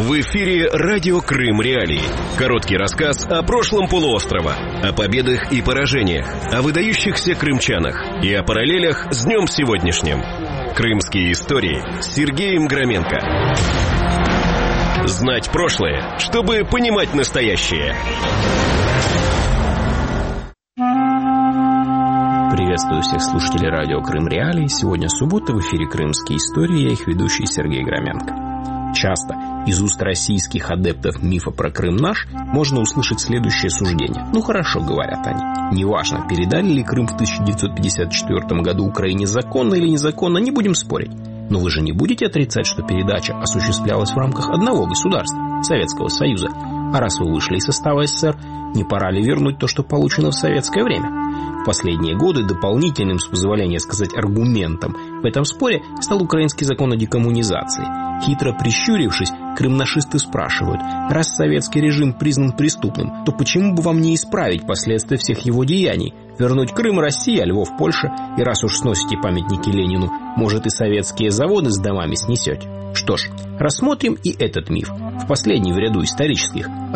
В эфире радио Крым Реалии. Короткий рассказ о прошлом полуострова, о победах и поражениях, о выдающихся крымчанах и о параллелях с днем сегодняшним. Крымские истории с Сергеем Громенко. Знать прошлое, чтобы понимать настоящее. Приветствую всех слушателей радио Крым Реалии. Сегодня суббота, в эфире «Крымские истории», я их ведущий Сергей Громенко. Часто из уст российских адептов мифа про Крым наш можно услышать следующее суждение. Ну хорошо, говорят они. Неважно, передали ли Крым в 1954 году Украине законно или незаконно, не будем спорить. Но вы же не будете отрицать, что передача осуществлялась в рамках одного государства, Советского Союза. А раз вы вышли из состава СССР, не пора ли вернуть то, что получено в советское время? В последние годы дополнительным, с позволения сказать, аргументом в этом споре стал украинский закон о декоммунизации. Хитро прищурившись, крымнашисты спрашивают: раз советский режим признан преступным, то почему бы вам не исправить последствия всех его деяний? Вернуть Крым России, а Львов Польша, и раз уж сносите памятники Ленину, может, и советские заводы с домами снесете? Что ж, рассмотрим и этот миф, в последний в ряду исторических, о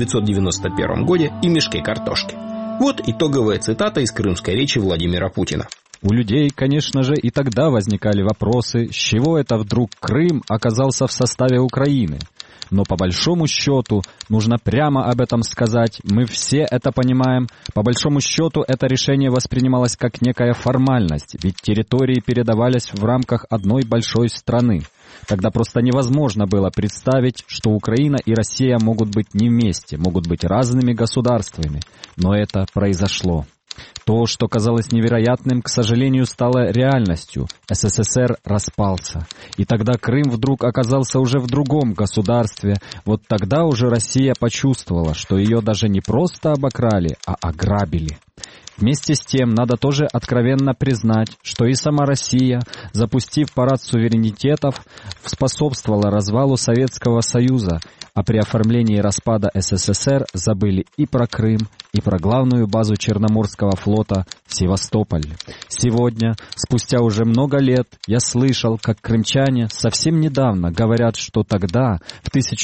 1991 годе и мешке картошки. Вот итоговая цитата из крымской речи Владимира Путина. У людей, конечно же, и тогда возникали вопросы, с чего это вдруг Крым оказался в составе Украины. Но по большому счету, нужно прямо об этом сказать, мы все это понимаем, по большому счету это решение воспринималось как некая формальность, ведь территории передавались в рамках одной большой страны. Тогда просто невозможно было представить, что Украина и Россия могут быть не вместе, могут быть разными государствами. Но это произошло. То, что казалось невероятным, к сожалению, стало реальностью. СССР распался. И тогда Крым вдруг оказался уже в другом государстве. Вот тогда уже Россия почувствовала, что ее даже не просто обокрали, а ограбили. Вместе с тем, надо тоже откровенно признать, что и сама Россия, запустив парад суверенитетов, способствовала развалу Советского Союза, а при оформлении распада СССР забыли и про Крым, и про главную базу Черноморского флота Севастополь. Сегодня, спустя уже много лет, я слышал, как крымчане совсем недавно говорят, что тогда, в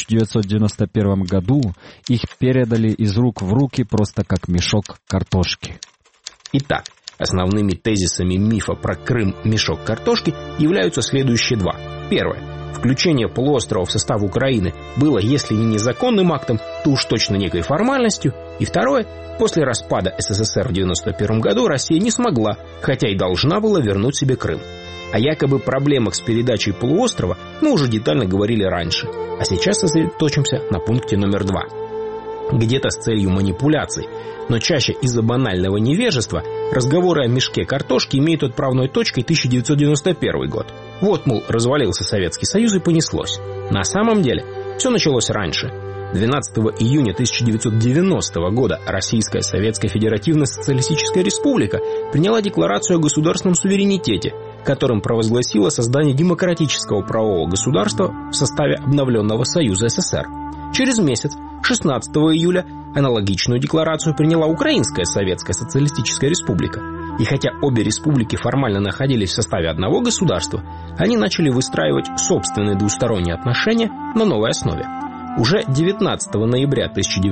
1991 году, их передали из рук в руки просто как мешок картошки. Итак, основными тезисами мифа про Крым «мешок картошки» являются следующие два. Первое. Включение полуострова в состав Украины было, если не незаконным актом, то уж точно некой формальностью. И второе. После распада СССР в 1991 году Россия не смогла, хотя и должна была вернуть себе Крым. О якобы проблемах с передачей полуострова мы уже детально говорили раньше. А сейчас сосредоточимся на пункте номер 2. Где-то с целью манипуляций, но чаще из-за банального невежества, разговоры о мешке картошки имеют отправной точкой 1991 год. Вот, мол, развалился Советский Союз и понеслось. На самом деле, все началось раньше. 12 июня 1990 года Российская Советская Федеративная Социалистическая Республика приняла декларацию о государственном суверенитете, которым провозгласила создание демократического правового государства в составе обновленного Союза СССР. Через месяц, 16 июля, аналогичную декларацию приняла Украинская Советская Социалистическая Республика. И хотя обе республики формально находились в составе одного государства, они начали выстраивать собственные двусторонние отношения на новой основе. Уже 19 ноября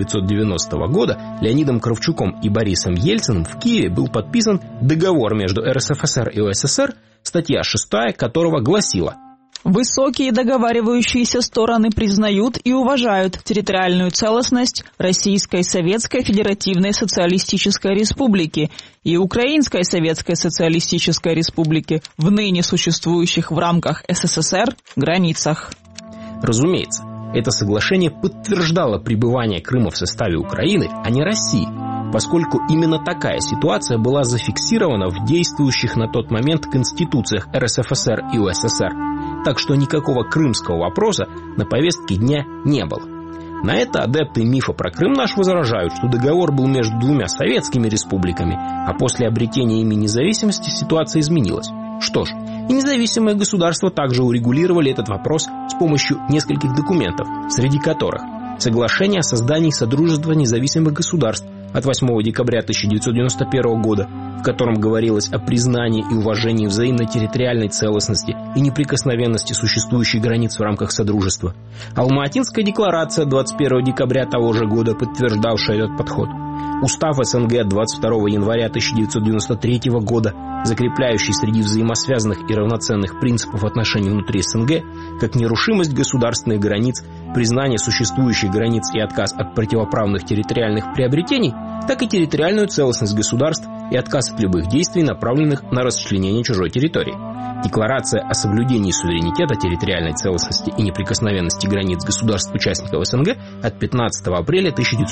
1990 года Леонидом Кравчуком и Борисом Ельциным в Киеве был подписан договор между РСФСР и УССР, статья 6 которого гласила: высокие договаривающиеся стороны признают и уважают территориальную целостность Российской Советской Федеративной Социалистической Республики и Украинской Советской Социалистической Республики в ныне существующих в рамках СССР границах. Разумеется, это соглашение подтверждало пребывание Крыма в составе Украины, а не России, поскольку именно такая ситуация была зафиксирована в действующих на тот момент конституциях РСФСР и УССР, так что никакого крымского вопроса на повестке дня не было. На это адепты мифа про Крым наш возражают, что договор был между двумя советскими республиками, а после обретения ими независимости ситуация изменилась. Что ж, и независимые государства также урегулировали этот вопрос с помощью нескольких документов, среди которых соглашение о создании Содружества независимых государств от 8 декабря 1991 года, в котором говорилось о признании и уважении взаимной территориальной целостности и неприкосновенности существующих границ в рамках Содружества. Алма-Атинская декларация 21 декабря того же года, подтверждавшая этот подход. Устав СНГ 22 января 1993 года, закрепляющий среди взаимосвязанных и равноценных принципов отношений внутри СНГ как нерушимость государственных границ, признание существующих границ и отказ от противоправных территориальных приобретений, так и территориальную целостность государств и отказ от любых действий, направленных на расчленение чужой территории. Декларация о соблюдении суверенитета, территориальной целостности и неприкосновенности границ государств-участников СНГ от 15 апреля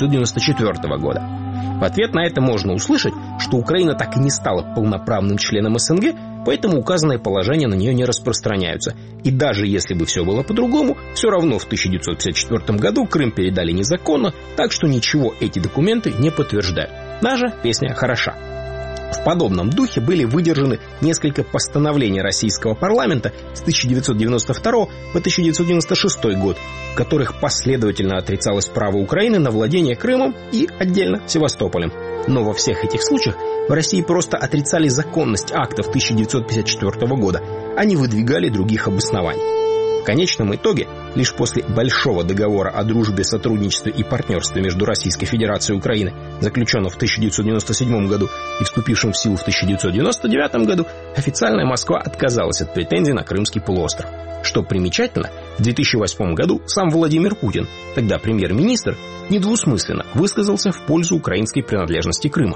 1994 года. В ответ на это можно услышать, что Украина так и не стала полноправным членом СНГ, поэтому указанные положения на нее не распространяются. И даже если бы все было по-другому, все равно в 1954 году Крым передали незаконно, так что ничего эти документы не подтверждают. Наша песня хороша. В подобном духе были выдержаны несколько постановлений российского парламента с 1992 по 1996 год, в которых последовательно отрицалось право Украины на владение Крымом и, отдельно, Севастополем. Но во всех этих случаях в России просто отрицали законность актов 1954 года, а не выдвигали других обоснований. В конечном итоге, лишь после Большого договора о дружбе, сотрудничестве и партнерстве между Российской Федерацией и Украиной, заключенного в 1997 году и вступившим в силу в 1999 году, официальная Москва отказалась от претензий на Крымский полуостров. Что примечательно, в 2008 году сам Владимир Путин, тогда премьер-министр, недвусмысленно высказался в пользу украинской принадлежности Крыма.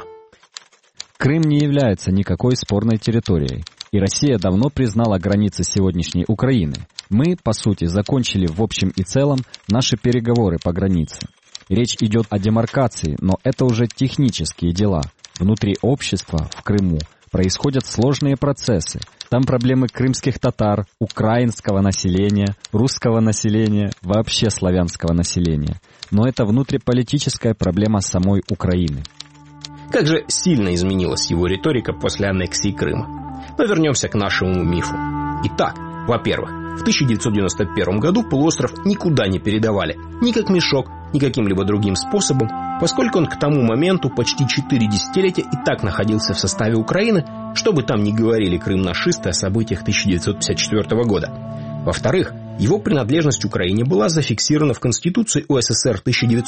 Крым не является никакой спорной территорией, и Россия давно признала границы сегодняшней Украины. Мы, по сути, закончили в общем и целом наши переговоры по границе. Речь идет о демаркации, но это уже технические дела. Внутри общества, в Крыму, происходят сложные процессы. Там проблемы крымских татар, украинского населения, русского населения, вообще славянского населения. Но это внутриполитическая проблема самой Украины. Как же сильно изменилась его риторика после аннексии Крыма. Но вернемся к нашему мифу. Итак, во-первых, в 1991 году полуостров никуда не передавали, ни как мешок, ни каким-либо другим способом, поскольку он к тому моменту почти 4 десятилетия и так находился в составе Украины, что бы там ни говорили крымнашисты о событиях 1954 года. Во-вторых, его принадлежность Украине была зафиксирована в Конституции УССР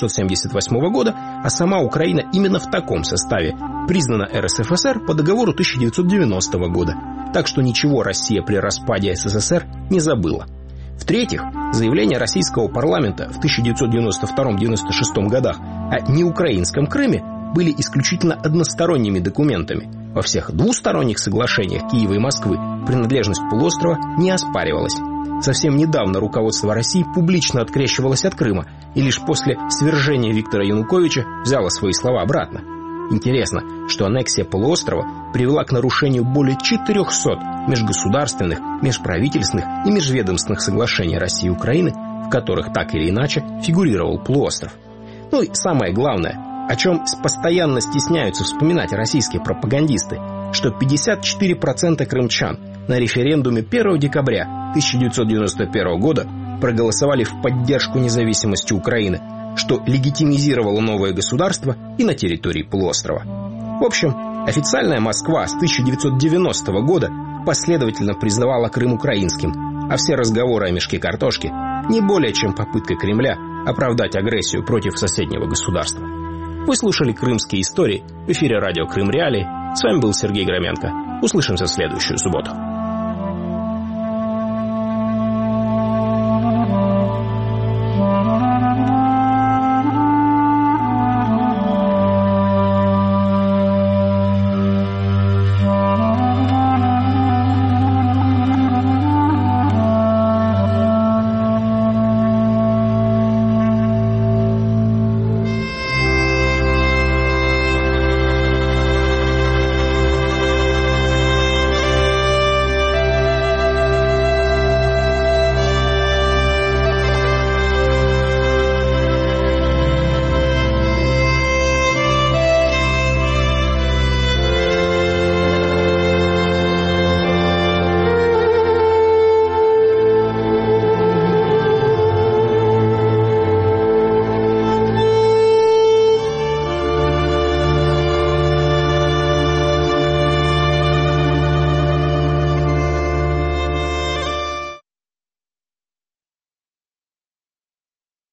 1978 года, а сама Украина именно в таком составе признана РСФСР по договору 1990 года. Так что ничего Россия при распаде СССР не забыла. В-третьих, заявления российского парламента в 1992-1996 годах о неукраинском Крыме были исключительно односторонними документами. Во всех двусторонних соглашениях Киева и Москвы принадлежность полуострова не оспаривалась. Совсем недавно руководство России публично открещивалось от Крыма и лишь после свержения Виктора Януковича взяло свои слова обратно. Интересно, что аннексия полуострова привела к нарушению более 400 межгосударственных, межправительственных и межведомственных соглашений России и Украины, в которых так или иначе фигурировал полуостров. Ну и самое главное, о чем постоянно стесняются вспоминать российские пропагандисты, что 54% крымчан на референдуме 1 декабря 1991 года проголосовали в поддержку независимости Украины, что легитимизировало новое государство и на территории полуострова. В общем, официальная Москва с 1990 года последовательно признавала Крым украинским, а все разговоры о мешке картошки не более чем попытка Кремля оправдать агрессию против соседнего государства. Вы слушали «Крымские истории» в эфире радио «Крым Реалии». С вами был Сергей Громенко. Услышимся в следующую субботу.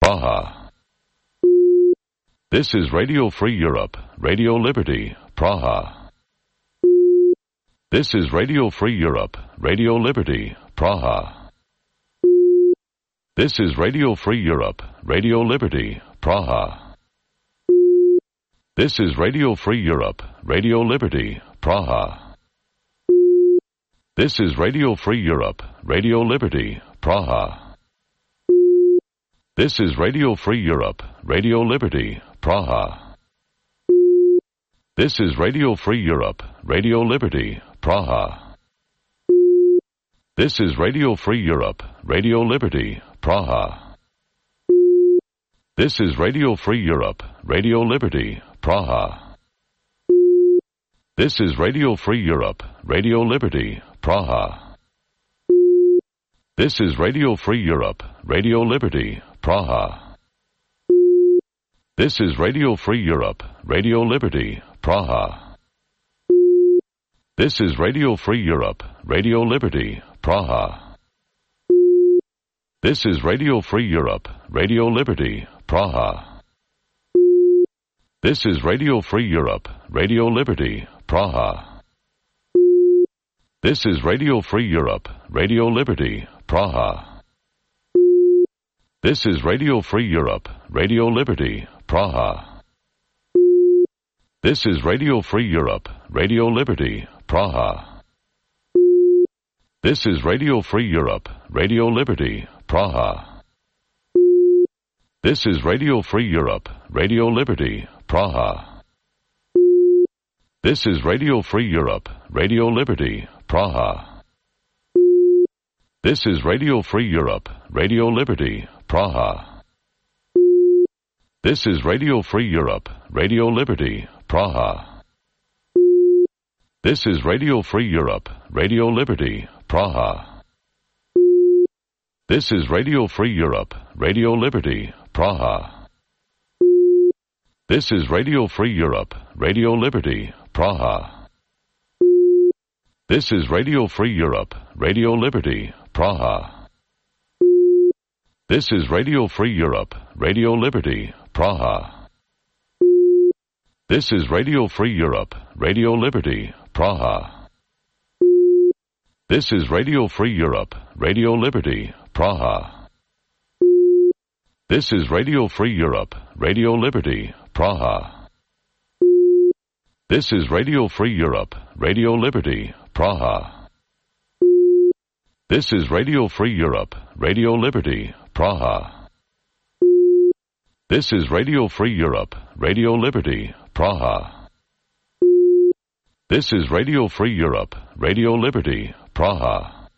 Praha. This is Radio Free Europe, Radio Liberty, Praha. This is Radio Free Europe, Radio Liberty, Praha. This is Radio Free Europe, Radio Liberty, Praha. This is Radio Free Europe, Radio Liberty, Praha. This is Radio Free Europe, Radio Liberty, Praha. This is Radio Free Europe, Radio Liberty, Praha. This is Radio Free Europe, Radio Liberty, Praha. This is Radio Free Europe, Radio Liberty, Praha. This is Radio Free Europe, Radio Liberty, Praha. This is Radio Free Europe, Radio Liberty, Praha. This is Radio Free Europe, Radio Liberty, Praha. This is Radio Free Europe, Radio Liberty, Praha. This is Radio Free Europe, Radio Liberty, Praha. This is Radio Free Europe, Radio Liberty, Praha. This is Radio Free Europe, Radio Liberty, Praha. This is Radio Free Europe, Radio Liberty, Praha. This is Radio Free Europe, Radio Liberty, Praha. This is Radio Free Europe, Radio Liberty, Praha. This is Radio Free Europe, Radio Liberty, Praha. This is Radio Free Europe, Radio Liberty, Praha. This is Radio Free Europe, Radio Liberty, Praha. This is Radio Free Europe, Radio Liberty, Praha. This is Radio Free Europe, Radio Liberty, Praha. This is Radio Free Europe, Radio Liberty, Praha. This is Radio Free Europe, Radio Liberty, Praha. This is Radio Free Europe, Radio Liberty, Praha. This is Radio Free Europe, Radio Liberty, Praha. This is Radio Free Europe, Radio Liberty, Praha. This is Radio Free Europe, Radio Liberty, Praha. This is Radio Free Europe, Radio Liberty, Praha. This is Radio Free Europe, Radio Liberty, Praha. This is Radio Free Europe, Radio Liberty, Praha. This is Radio Free Europe, Radio Liberty, Praha. This is Radio Free Europe, Radio Liberty, Praha. This is Radio Free Europe, Radio Liberty, Praha.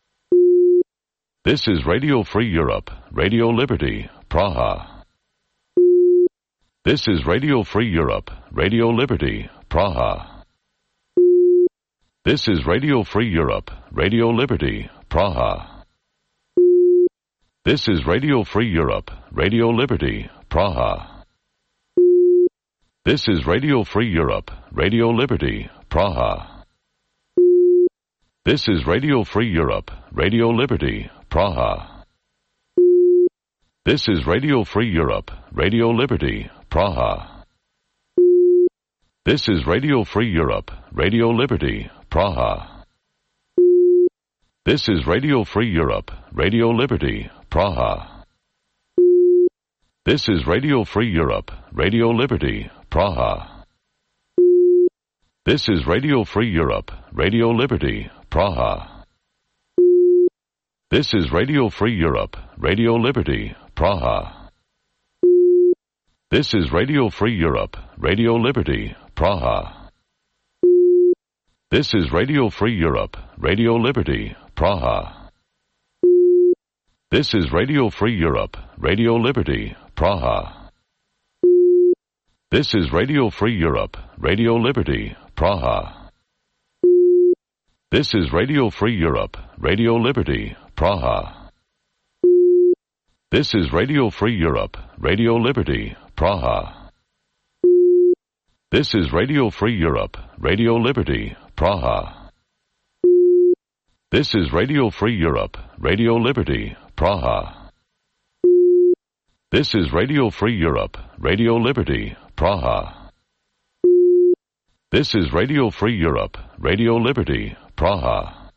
This is Radio Free Europe, Radio Liberty, Praha. This is Radio Free Europe, Radio Liberty, Praha. This is Radio Free Europe, Radio Liberty, Praha. This is Radio Free Europe, Radio Liberty, Praha. This is Radio Free Europe, Radio Liberty, Praha. This is Radio Free Europe, Radio Liberty, Praha. This is Radio Free Europe, Radio Liberty, Praha. This is Radio Free Europe, Radio Liberty, Praha. This is Radio Free Europe, Radio Liberty, Praha. This is Radio Free Europe, Radio Liberty, Praha. This is Radio Free Europe, Radio Liberty, Praha. This is Radio Free Europe, Radio Liberty, Praha. This is Radio Free Europe, Radio Liberty, Praha. This is Radio Free Europe, Radio Liberty, Praha. This is Radio Free Europe, Radio Liberty, Praha. This is Radio Free Europe, Radio Liberty, Praha. This is Radio Free Europe, Radio Liberty, Praha. This is Radio Free Europe, Radio Liberty, Praha. This is Radio Free Europe, Radio Liberty, Praha. This is Radio Free Europe, Radio Liberty, Praha. This is Radio Free Europe, Radio Liberty, Praha. This is Radio Free Europe, Radio Liberty, Praha.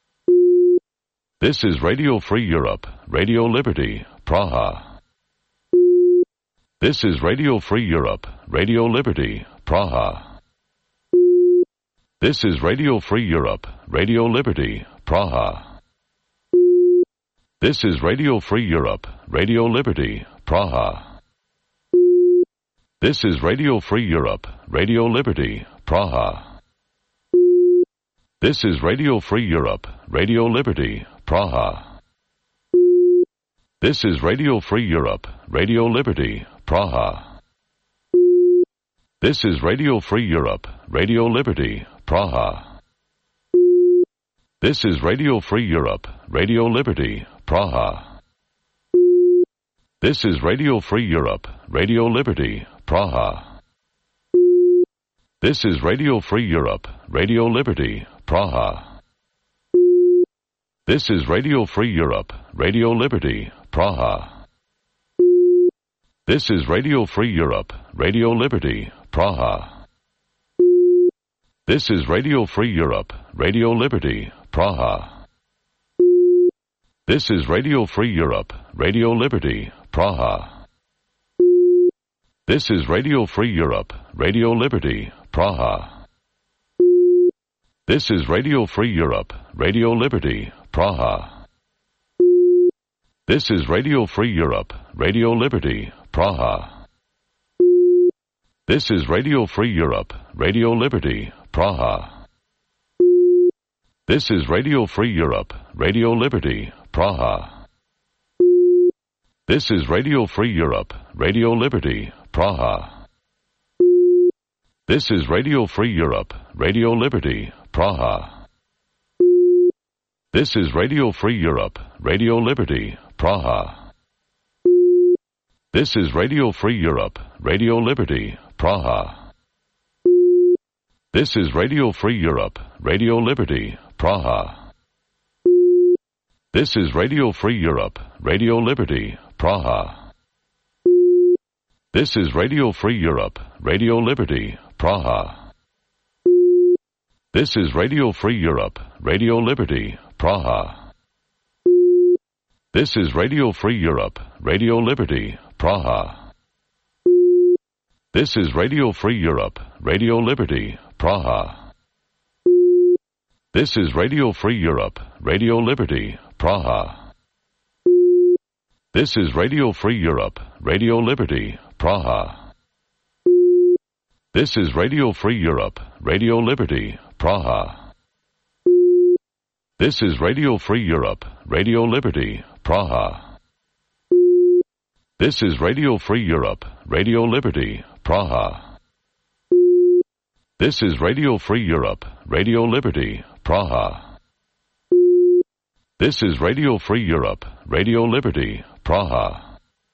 This is Radio Free Europe, Radio Liberty, Praha. This is Radio Free Europe, Radio Liberty, Praha. This is Radio Free Europe, Radio Liberty, Praha. This is Radio Free Europe, Radio Liberty, Praha. This is Radio Free Europe, Radio Liberty, Praha. This is Radio Free Europe, Radio Liberty, Praha. This is Radio Free Europe, Radio Liberty, Praha. This is Radio Free Europe, Radio Liberty, Praha. This is Radio Free Europe, Radio Liberty, Praha. This is Radio Free Europe, Radio Liberty, Praha. This is Radio Free Europe, Radio Liberty, Praha. This is Radio Free Europe, Radio Liberty, Praha. This is Radio Free Europe, Radio Liberty, Praha. This is Radio Free Europe, Radio Liberty, Praha. This is Radio Free Europe, Radio Liberty, Praha. This is Radio Free Europe, Radio Liberty, Praha. This is Radio Free Europe, Radio Liberty, Praha. This is Radio Free Europe, Radio Liberty, Praha. This is Radio Free Europe, Radio Liberty, Praha. This is Radio Free Europe, Radio Liberty, Praha. This is Radio Free Europe, Radio Liberty, Praha. This is Radio Free Europe, Radio Liberty, Praha. This is Radio Free Europe, Radio Liberty, Praha. This is Radio Free Europe, Radio Liberty, Praha. This is Radio Free Europe, Radio Liberty, Praha. This is Radio Free Europe, Radio Liberty, Praha. This is Radio Free Europe, Radio Liberty, Praha. This is Radio Free Europe, Radio Liberty, Praha. This is Radio Free Europe, Radio Liberty, Praha. This is Radio Free Europe, Radio Liberty, Praha. This is Radio Free Europe, Radio Liberty, Praha. This is Radio Free Europe, Radio Liberty, Praha. This is Radio Free Europe, Radio Liberty, Praha. This is Radio Free Europe, Radio Liberty, Praha. This is Radio Free Europe, Radio Liberty, Praha. This is Radio Free Europe, Radio Liberty, Praha. This is Radio Free Europe, Radio Liberty, Praha.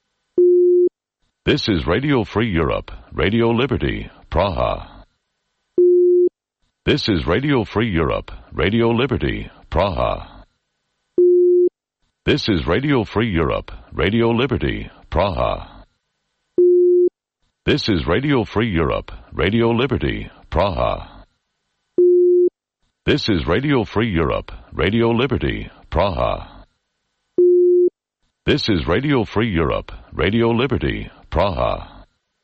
This is Radio Free Europe, Radio Liberty, Praha. This is Radio Free Europe, Radio Liberty, Praha. This is Radio Free Europe, Radio Liberty, Praha. This is Radio Free Europe, Radio Liberty, Praha. This is Radio Free Europe, Radio Liberty, Praha. This is Radio Free Europe, Radio Liberty, Praha.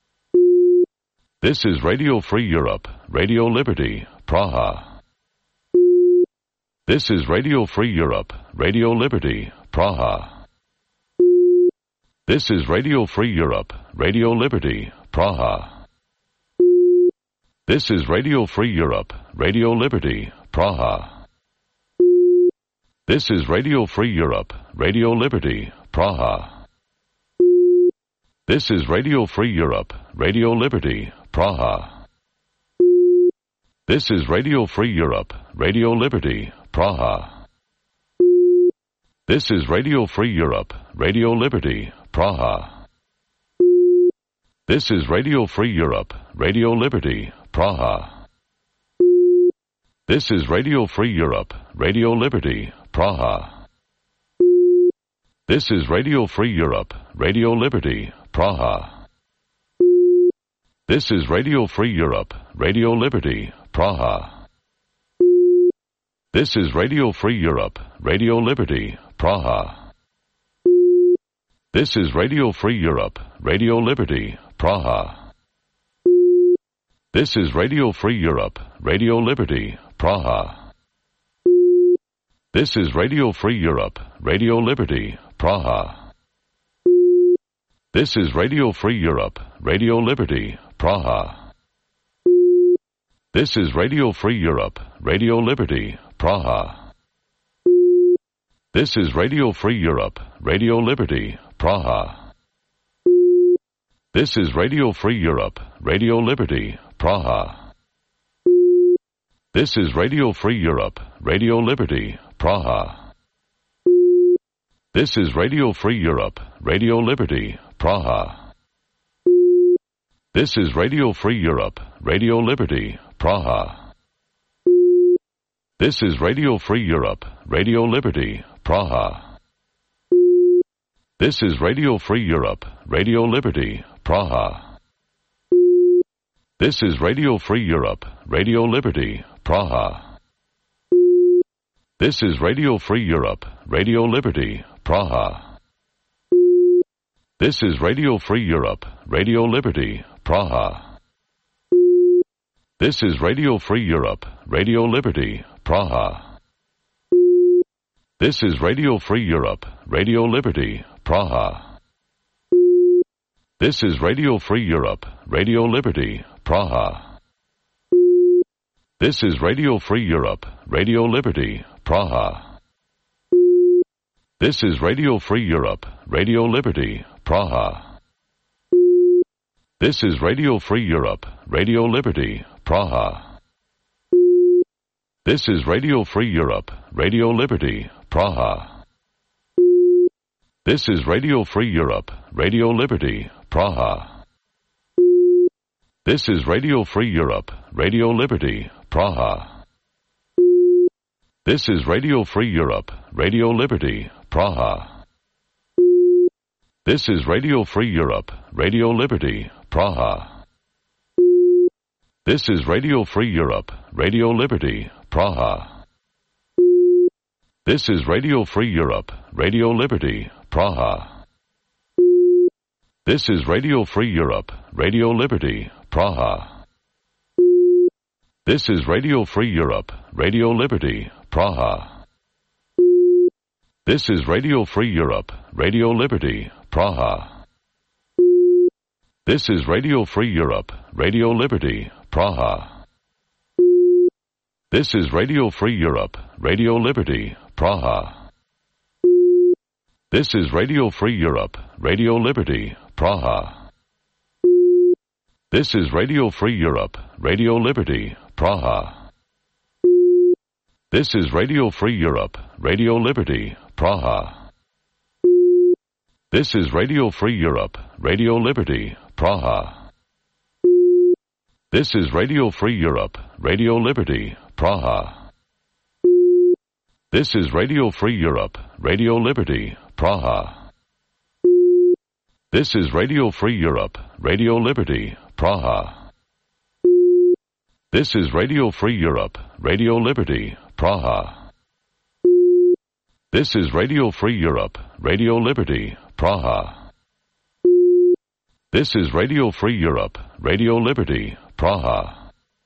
This is Radio Free Europe, Radio Liberty, Praha. This is Radio Free Europe, Radio Liberty, Praha. This is Radio Free Europe, Radio Liberty, Praha. This is Radio Free Europe, Radio Liberty, Praha. This is Radio Free Europe, Radio Liberty, Praha. This is Radio Free Europe, Radio Liberty, Praha. This is Radio Free Europe, Radio Liberty, Praha. This is Radio Free Europe, Radio Liberty, Praha. This is Radio Free Europe, Radio Liberty, Praha. This is Radio Free Europe, Radio Liberty, Praha. This is Radio Free Europe, Radio Liberty, Praha. This is Radio Free Europe, Radio Liberty, Praha. This is Radio Free Europe, Radio Liberty, Praha. This is Radio Free Europe, Radio Liberty, Praha. This is Radio Free Europe, Radio Liberty, Praha. This is Radio Free Europe, Radio Liberty, Praha. This is Radio Free Europe, Radio Liberty, Praha. This is Radio Free Europe, Radio Liberty, Praha. This is Radio Free Europe, Radio Liberty, Praha. This is Radio Free Europe, Radio Liberty, Praha. This is Radio Free Europe, Radio Liberty, Praha. This is Radio Free Europe, Radio Liberty, Praha. This is Radio Free Europe, Radio Liberty, Praha. This is Radio Free Europe, Radio Liberty, Praha. This is Radio Free Europe, Radio Liberty, Praha. This is Radio Free Europe, Radio Liberty, Praha. This is Radio Free Europe, Radio Liberty, Praha. This is Radio Free Europe, Radio Liberty, Praha. This is Radio Free Europe, Radio Liberty, Praha. This is Radio Free Europe, Radio Liberty, Praha. This is Radio Free Europe, Radio Liberty, Praha. This is Radio Free Europe, Radio Liberty, Praha. This is Radio Free Europe, Radio Liberty, Praha. This is Radio Free Europe, Radio Liberty, Praha. This is Radio Free Europe, Radio Liberty, Praha. This is Radio Free Europe, Radio Liberty, Praha. This is Radio Free Europe, Radio Liberty, Praha. This is Radio Free Europe, Radio Liberty, Praha. This is Radio Free Europe, Radio Liberty, Praha. This is Radio Free Europe, Radio Liberty, Praha. This is Radio Free Europe, Radio Liberty, Praha. This is Radio Free Europe, Radio Liberty, Praha. This is Radio Free Europe, Radio Liberty, Praha. This is Radio Free Europe, Radio Liberty, Praha. This is Radio Free Europe, Radio Liberty, Praha. This is Radio Free Europe, Radio Liberty, Praha. This is Radio Free Europe, Radio Liberty, Praha. This is Radio Free Europe, Radio Liberty, Praha. This is Radio Free Europe, Radio Liberty, Praha. This is Radio Free Europe, Radio Liberty, Praha. This is Radio Free Europe, Radio Liberty, Praha. This is Radio Free Europe, Radio Liberty, Praha. This is Radio Free Europe, Radio Liberty, Praha. This is Radio Free Europe, Radio Liberty, Praha. This is Radio Free Europe, Radio Liberty, Praha. This is Radio Free Europe, Radio Liberty, Praha.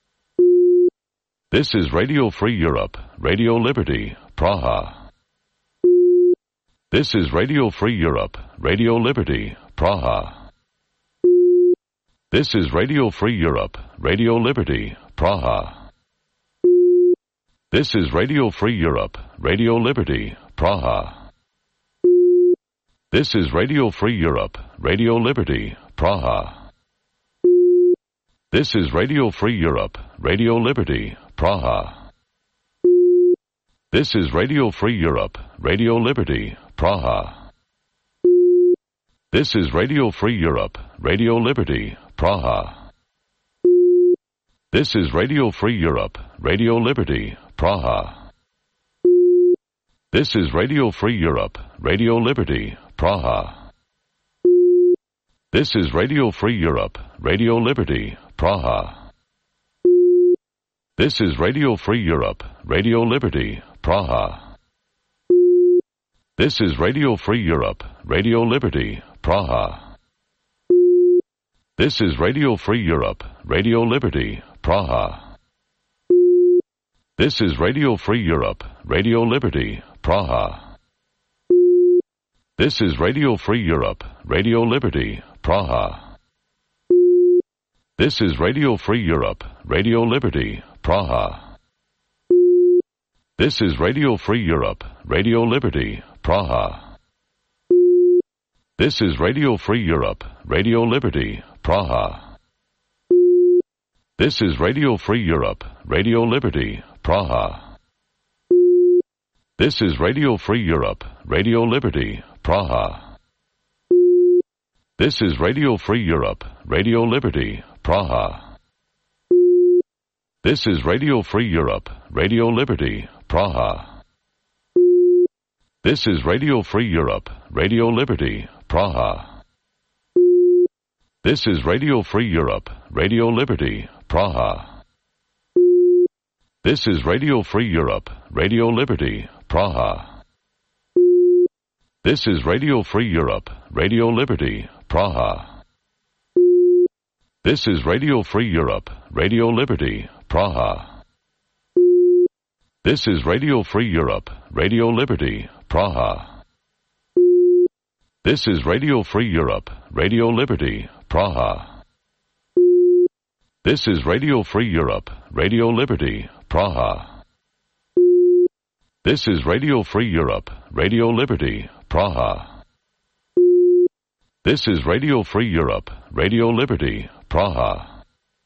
This is Radio Free Europe, Radio Liberty, Praha. This is Radio Free Europe, Radio Liberty, Praha. This is Radio Free Europe, Radio Liberty, Praha. This is Radio Free Europe, Radio Liberty, Praha. This is Radio Free Europe, Radio Liberty, Praha. This is Radio Free Europe, Radio Liberty, Praha. This is Radio Free Europe, Radio Liberty, Praha. This is Radio Free Europe, Radio Liberty, Praha. This is Radio Free Europe, Radio Liberty, Praha. This is Radio Free Europe, Radio Liberty, Praha. This is Radio Free Europe, Radio Liberty, Praha. This is Radio Free Europe, Radio Liberty, Praha. This is Radio Free Europe, Radio Liberty, Praha. This is Radio Free Europe, Radio Liberty, Praha. This is Radio Free Europe, Radio Liberty, Praha. This is Radio Free Europe, Radio Liberty, Praha. This is Radio Free Europe, Radio Liberty, Praha. This is Radio Free Europe, Radio Liberty, Praha. This is Radio Free Europe, Radio Liberty, Praha. This is Radio Free Europe, Radio Liberty, Praha. This is Radio Free Europe, Radio Liberty, Praha. This is Radio Free Europe, Radio Liberty, Praha. This is Radio Free Europe, Radio Liberty, Praha. This is Radio Free Europe, Radio Liberty, Praha. This is Radio Free Europe, Radio Liberty, Praha. This is Radio Free Europe, Radio Liberty, Praha. This is Radio Free Europe, Radio Liberty, Praha. This is Radio Free Europe, Radio Liberty, Praha. This is Radio Free Europe, Radio Liberty, Praha. This is Radio Free Europe, Radio Liberty, Praha. This is Radio Free Europe, Radio Liberty, Praha. This is Radio Free Europe, Radio Liberty, Praha. This is Radio Free Europe, Radio Liberty, Praha.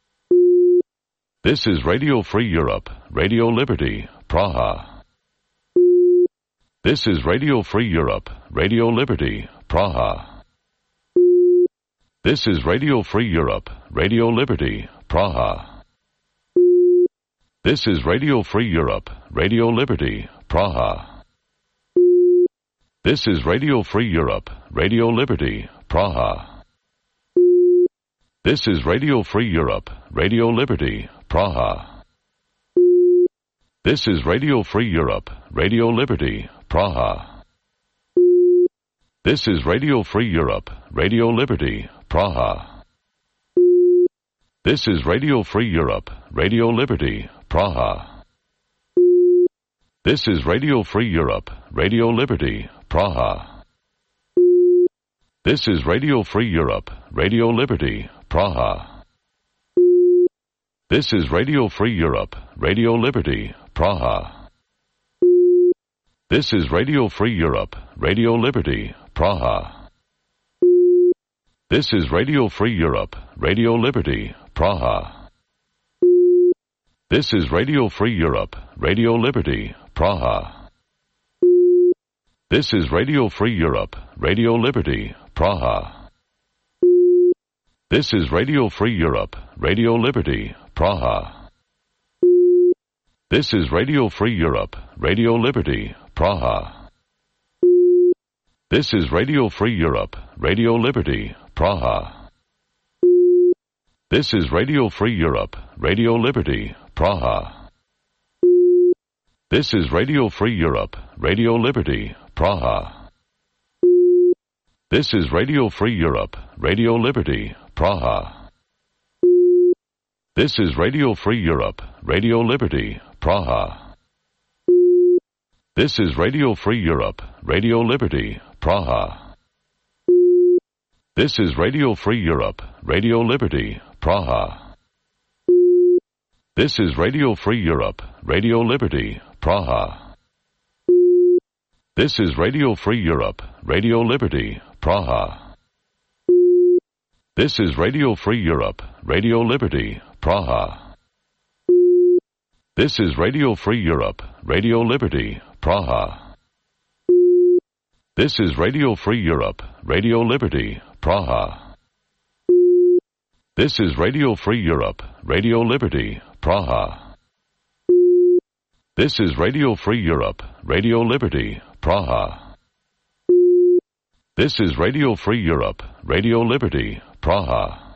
This is Radio Free Europe, Radio Liberty, Praha. This is Radio Free Europe, Radio Liberty, Praha. This is Radio Free Europe, Radio Liberty, Praha. This is Radio Free Europe, Radio Liberty, Praha. This is Radio Free Europe, Radio Liberty, Praha. This is Radio Free Europe, Radio Liberty, Praha. This is Radio Free Europe, Radio Liberty, Praha. This is Radio Free Europe, Radio Liberty, Praha. This is Radio Free Europe, Radio Liberty, Praha. This is Radio Free Europe, Radio Liberty, Praha. This is Radio Free Europe, Radio Liberty, Praha. This is Radio Free Europe, Radio Liberty, Praha. This is Radio Free Europe, Radio Liberty, Praha. This is Radio Free Europe, Radio Liberty, Praha. This is Radio Free Europe, Radio Liberty, Praha. This is Radio Free Europe, Radio Liberty, Praha. This is Radio Free Europe, Radio Liberty, Praha. This is Radio Free Europe, Radio Liberty, Praha. This is Radio Free Europe, Radio Liberty, Praha. This is Radio Free Europe, Radio Liberty, Praha. This is Radio Free Europe, Radio Liberty, Praha. This is Radio Free Europe, Radio Liberty, Praha. This is Radio Free Europe, Radio Liberty, Praha. This is Radio Free Europe, Radio Liberty, Praha. This is Radio Free Europe, Radio Liberty, Praha. This is Radio Free Europe, Radio Liberty, Praha. This is Radio Free Europe, Radio Liberty, Praha. This is Radio Free Europe, Radio Liberty, Praha. This is Radio Free Europe, Radio Liberty, Praha. This is Radio Free Europe, Radio Liberty, Praha. This is Radio Free Europe, Radio Liberty, Praha. This is Radio Free Europe, Radio Liberty, Praha. This is Radio Free Europe, Radio Liberty, Praha.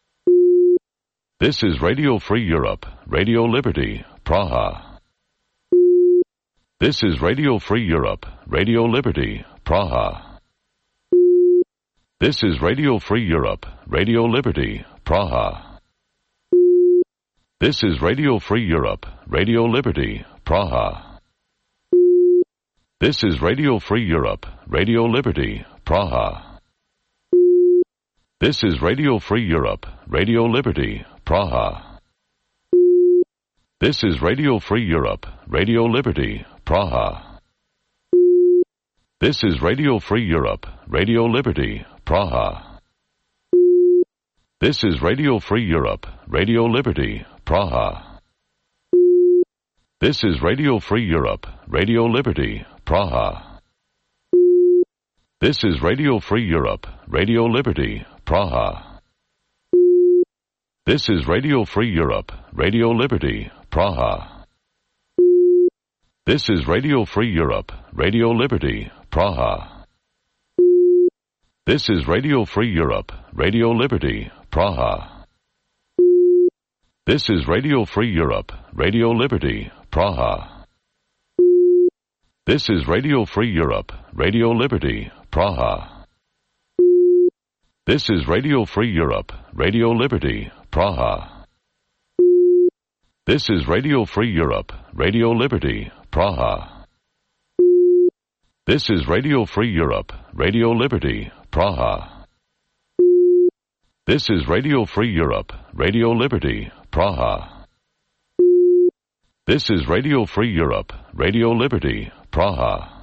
This is Radio Free Europe, Radio Liberty, Praha. This is Radio Free Europe, Radio Liberty, Praha. This is Radio Free Europe, Radio Liberty, Praha. This is Radio Free Europe, Radio Liberty, Praha. This is Radio Free Europe, Radio Liberty, Praha. This is Radio Free Europe, Radio Liberty, Praha. This is Radio Free Europe, Radio Liberty, Praha. This is Radio Free Europe, Radio Liberty, Praha. This is Radio Free Europe, Radio Liberty, Praha. This is Radio Free Europe, Radio Liberty, Praha. This is Radio Free Europe, Radio Liberty, Praha. This is Radio Free Europe, Radio Liberty, Praha. This is Radio Free Europe, Radio Liberty, Praha. This is Radio Free Europe, Radio Liberty, Praha. This is Radio Free Europe, Radio Liberty, Praha. This is Radio Free Europe, Radio Liberty, Praha. This is Radio Free Europe, Radio Liberty, Praha. This is Radio Free Europe, Radio Liberty, Praha. This is Radio Free Europe, Radio Liberty, Praha. This is Radio Free Europe, Radio Liberty, Praha. This is Radio Free Europe, Radio Liberty, Praha.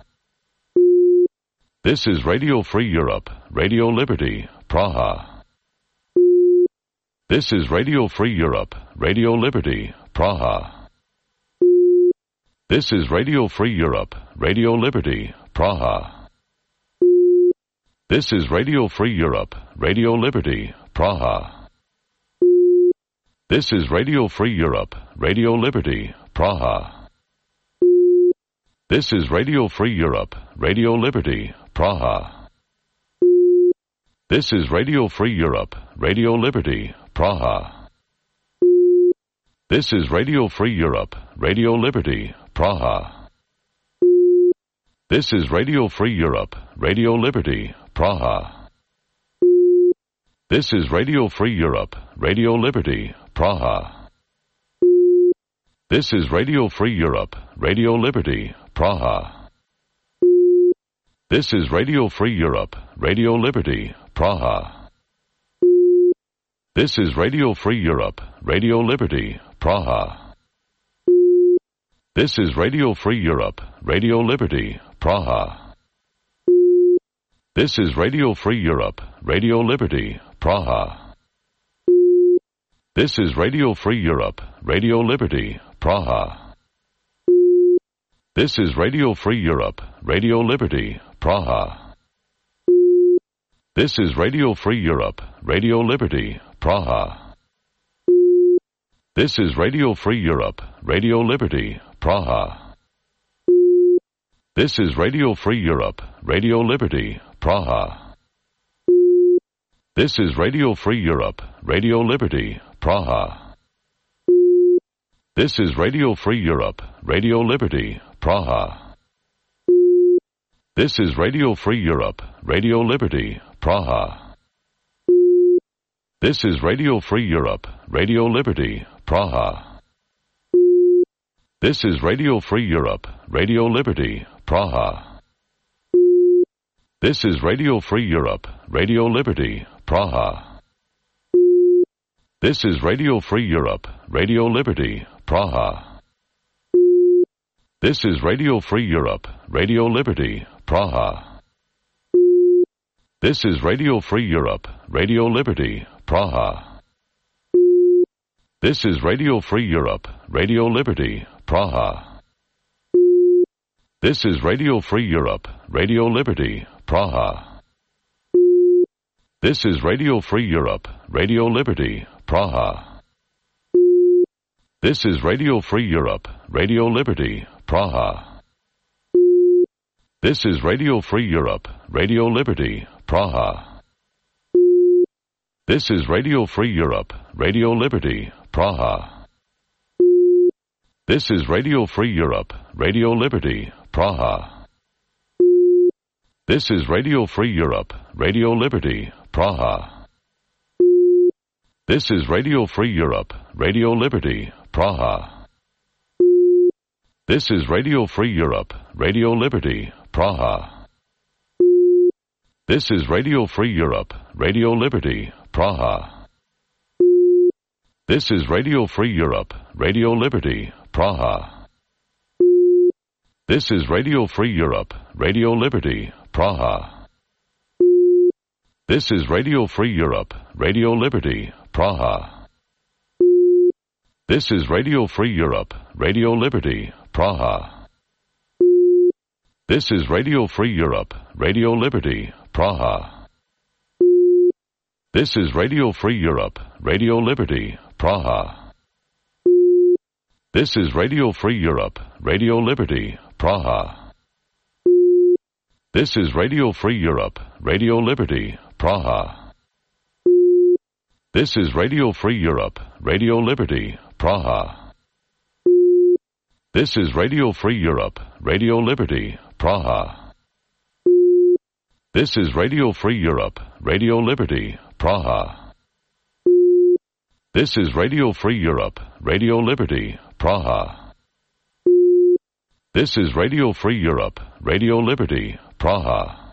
This is Radio Free Europe, Radio Liberty, Praha. This is Radio Free Europe, Radio Liberty, Praha. This is Radio Free Europe, Radio Liberty, Praha. This is Radio Free Europe, Radio Liberty, Praha. This is Radio Free Europe, Radio Liberty, Praha. This is Radio Free Europe, Radio Liberty, Praha. This is Radio Free Europe, Radio Liberty, Praha. This is Radio Free Europe, Radio Liberty, Praha. This is Radio Free Europe, Radio Liberty, Praha. This is Radio Free Europe, Radio Liberty, Praha. This is Radio Free Europe, Radio Liberty, Praha. This is Radio Free Europe, Radio Liberty, Praha. This is Radio Free Europe, Radio Liberty, Praha. This is Radio Free Europe, Radio Liberty, Praha. This is Radio Free Europe, Radio Liberty, Praha. This is Radio Free Europe, Radio Liberty, Praha. This is Radio Free Europe, Radio Liberty, Praha. This is Radio Free Europe, Radio Liberty, Praha. This is Radio Free Europe, Radio Liberty, Praha. This is Radio Free Europe, Radio Liberty, Praha. This is Radio Free Europe, Radio Liberty, Praha. This is Radio Free Europe, Radio Liberty, Praha. This is Radio Free Europe, Radio Liberty, Praha. This is Radio Free Europe, Radio Liberty, Praha. This is Radio Free Europe, Radio Liberty, Praha. This is Radio Free Europe, Radio Liberty, Praha. This is Radio Free Europe, Radio Liberty, Praha. This is Radio Free Europe, Radio Liberty, Praha. This is Radio Free Europe, Radio Liberty, Praha. This is Radio Free Europe, Radio Liberty, Praha. This is Radio Free Europe, Radio Liberty, Praha. This is Radio Free Europe, Radio Liberty, Praha. This is Radio Free Europe, Radio Liberty, Praha. This is Radio Free Europe, Radio Liberty, Praha. This is Radio Free Europe, Radio Liberty, Praha. This is Radio Free Europe, Radio Liberty, Praha. This is Radio Free Europe, Radio Liberty, Praha. This is Radio Free Europe, Radio Liberty, Praha. This is Radio Free Europe, Radio Liberty, Praha. This is Radio Free Europe, Radio Liberty, Praha. This is Radio Free Europe, Radio Liberty, Praha. This is Radio Free Europe, Radio Liberty, Praha. This is Radio Free Europe, Radio Liberty, Praha. This is Radio Free Europe, Radio Liberty, Praha. This is Radio Free Europe, Radio Liberty, Praha. This is Radio Free Europe, Radio Liberty, Praha. This is Radio Free Europe, Radio Liberty, Praha. This is Radio Free Europe, Radio Liberty, Praha. This is Radio Free Europe, Radio Liberty, Praha. This is Radio Free Europe, Radio Liberty, Praha. This is Radio Free Europe, Radio Liberty, Praha. This is Radio Free Europe, Radio Liberty, Praha. This is Radio Free Europe, Radio Liberty, Praha.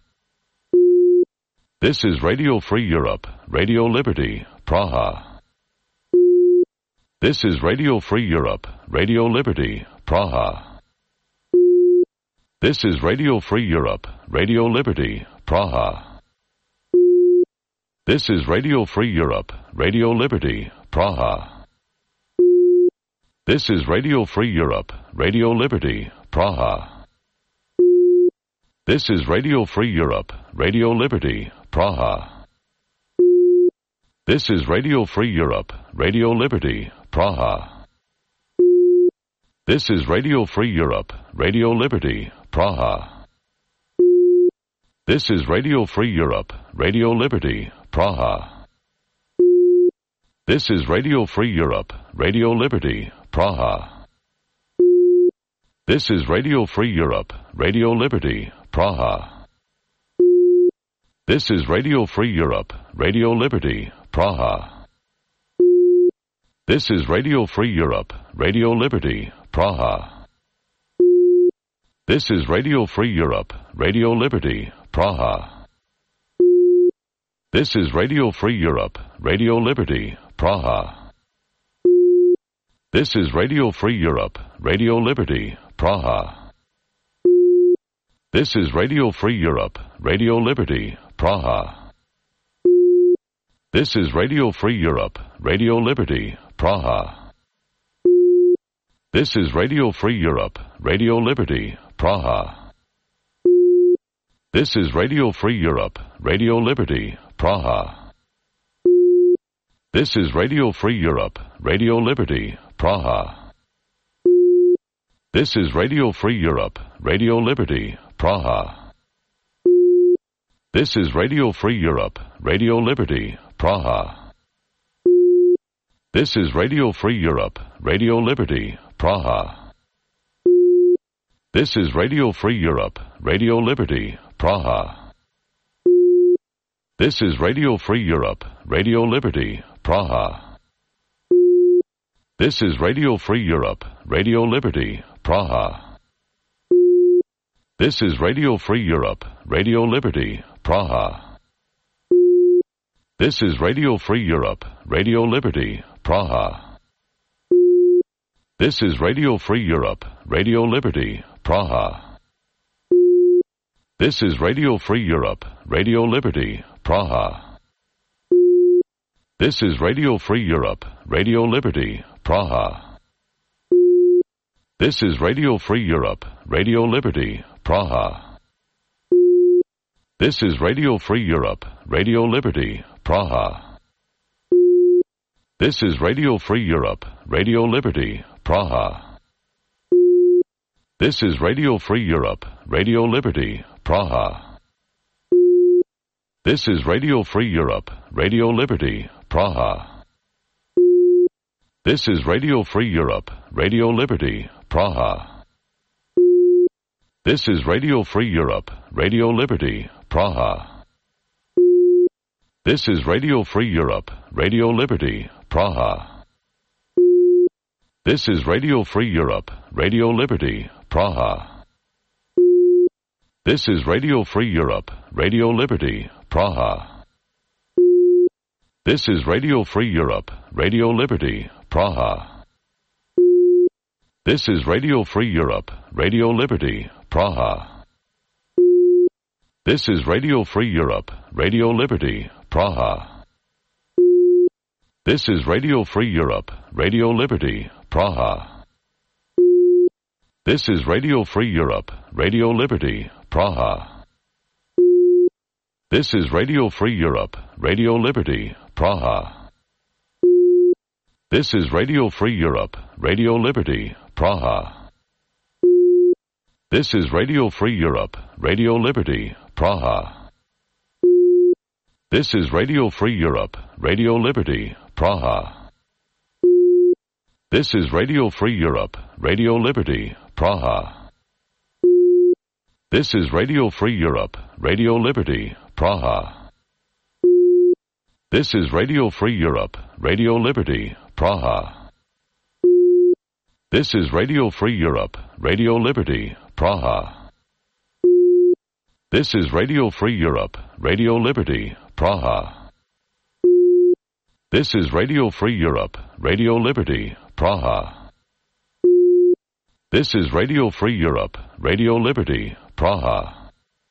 This is Radio Free Europe, Radio Liberty, Praha. This is Radio Free Europe, Radio Liberty, Praha. This is Radio Free Europe, Radio Liberty, Praha. This is Radio Free Europe, Radio Liberty, Praha. This is Radio Free Europe, Radio Liberty, Praha. This is Radio Free Europe, Radio Liberty, Praha. This is Radio Free Europe, Radio Liberty, Praha. This is Radio Free Europe, Radio Liberty, Praha. This is Radio Free Europe, Radio Liberty, Praha. This is Radio Free Europe, Radio Liberty, Praha. This is Radio Free Europe, Radio Liberty, Praha. This is Radio Free Europe, Radio Liberty, Praha. This is Radio Free Europe, Radio Liberty, Praha. This is Radio Free Europe, Radio Liberty, Praha. This is Radio Free Europe, Radio Liberty, Praha. This is Radio Free Europe, Radio Liberty, Praha. This is Radio Free Europe, Radio Liberty, Praha. This is Radio Free Europe, Radio Liberty, Praha. This is Radio Free Europe, Radio Liberty, Praha. This is Radio Free Europe, Radio Liberty, Praha. This is Radio Free Europe, Radio Liberty, Praha. This is Radio Free Europe, Radio Liberty, Praha. This is Radio Free Europe, Radio Liberty, Praha. This is Radio Free Europe, Radio Liberty, Praha. This is Radio Free Europe, Radio Liberty, Praha. This is Radio Free Europe, Radio Liberty, Praha. This is Radio Free Europe, Radio Liberty, Praha. This is Radio Free Europe, Radio Liberty, Praha. This is Radio Free Europe, Radio Liberty, Praha. This is Radio Free Europe, Radio Liberty, Praha. This is Radio Free Europe, Radio Liberty, Praha. This is Radio Free Europe, Radio Liberty, Praha. This is Radio Free Europe, Radio Liberty, Praha. This is Radio Free Europe, Radio Liberty, Praha. This is Radio Free Europe, Radio Liberty, Praha. This is Radio Free Europe, Radio Liberty, Praha. This is Radio Free Europe, Radio Liberty, Praha. This is Radio Free Europe, Radio Liberty, Praha. This is Radio Free Europe, Radio Liberty, Praha. This is Radio Free Europe, Radio Liberty, Praha. This is Radio Free Europe, Radio Liberty, Praha. This is Radio Free Europe, Radio Liberty, Praha. This is Radio Free Europe, Radio Liberty, Praha. This is Radio Free Europe, Radio Liberty, Praha. This is Radio Free Europe, Radio Liberty, Praha. This is Radio Free Europe, Radio Liberty, Praha. This is Radio Free Europe, Radio Liberty, Praha. This is Radio Free Europe, Radio Liberty, Praha. This is Radio Free Europe, Radio Liberty, Praha. This is Radio Free Europe, Radio Liberty, Praha. This is Radio Free Europe, Radio Liberty, Praha. This is Radio Free Europe, Radio Liberty, Praha. This is Radio Free Europe, Radio Liberty, Praha. This is Radio Free Europe, Radio Liberty, Praha. This is Radio Free Europe, Radio Liberty, Praha. This is Radio Free Europe, Radio Liberty, Praha. This is Radio Free Europe, Radio Liberty, Praha. This is Radio Free Europe, Radio Liberty, Praha.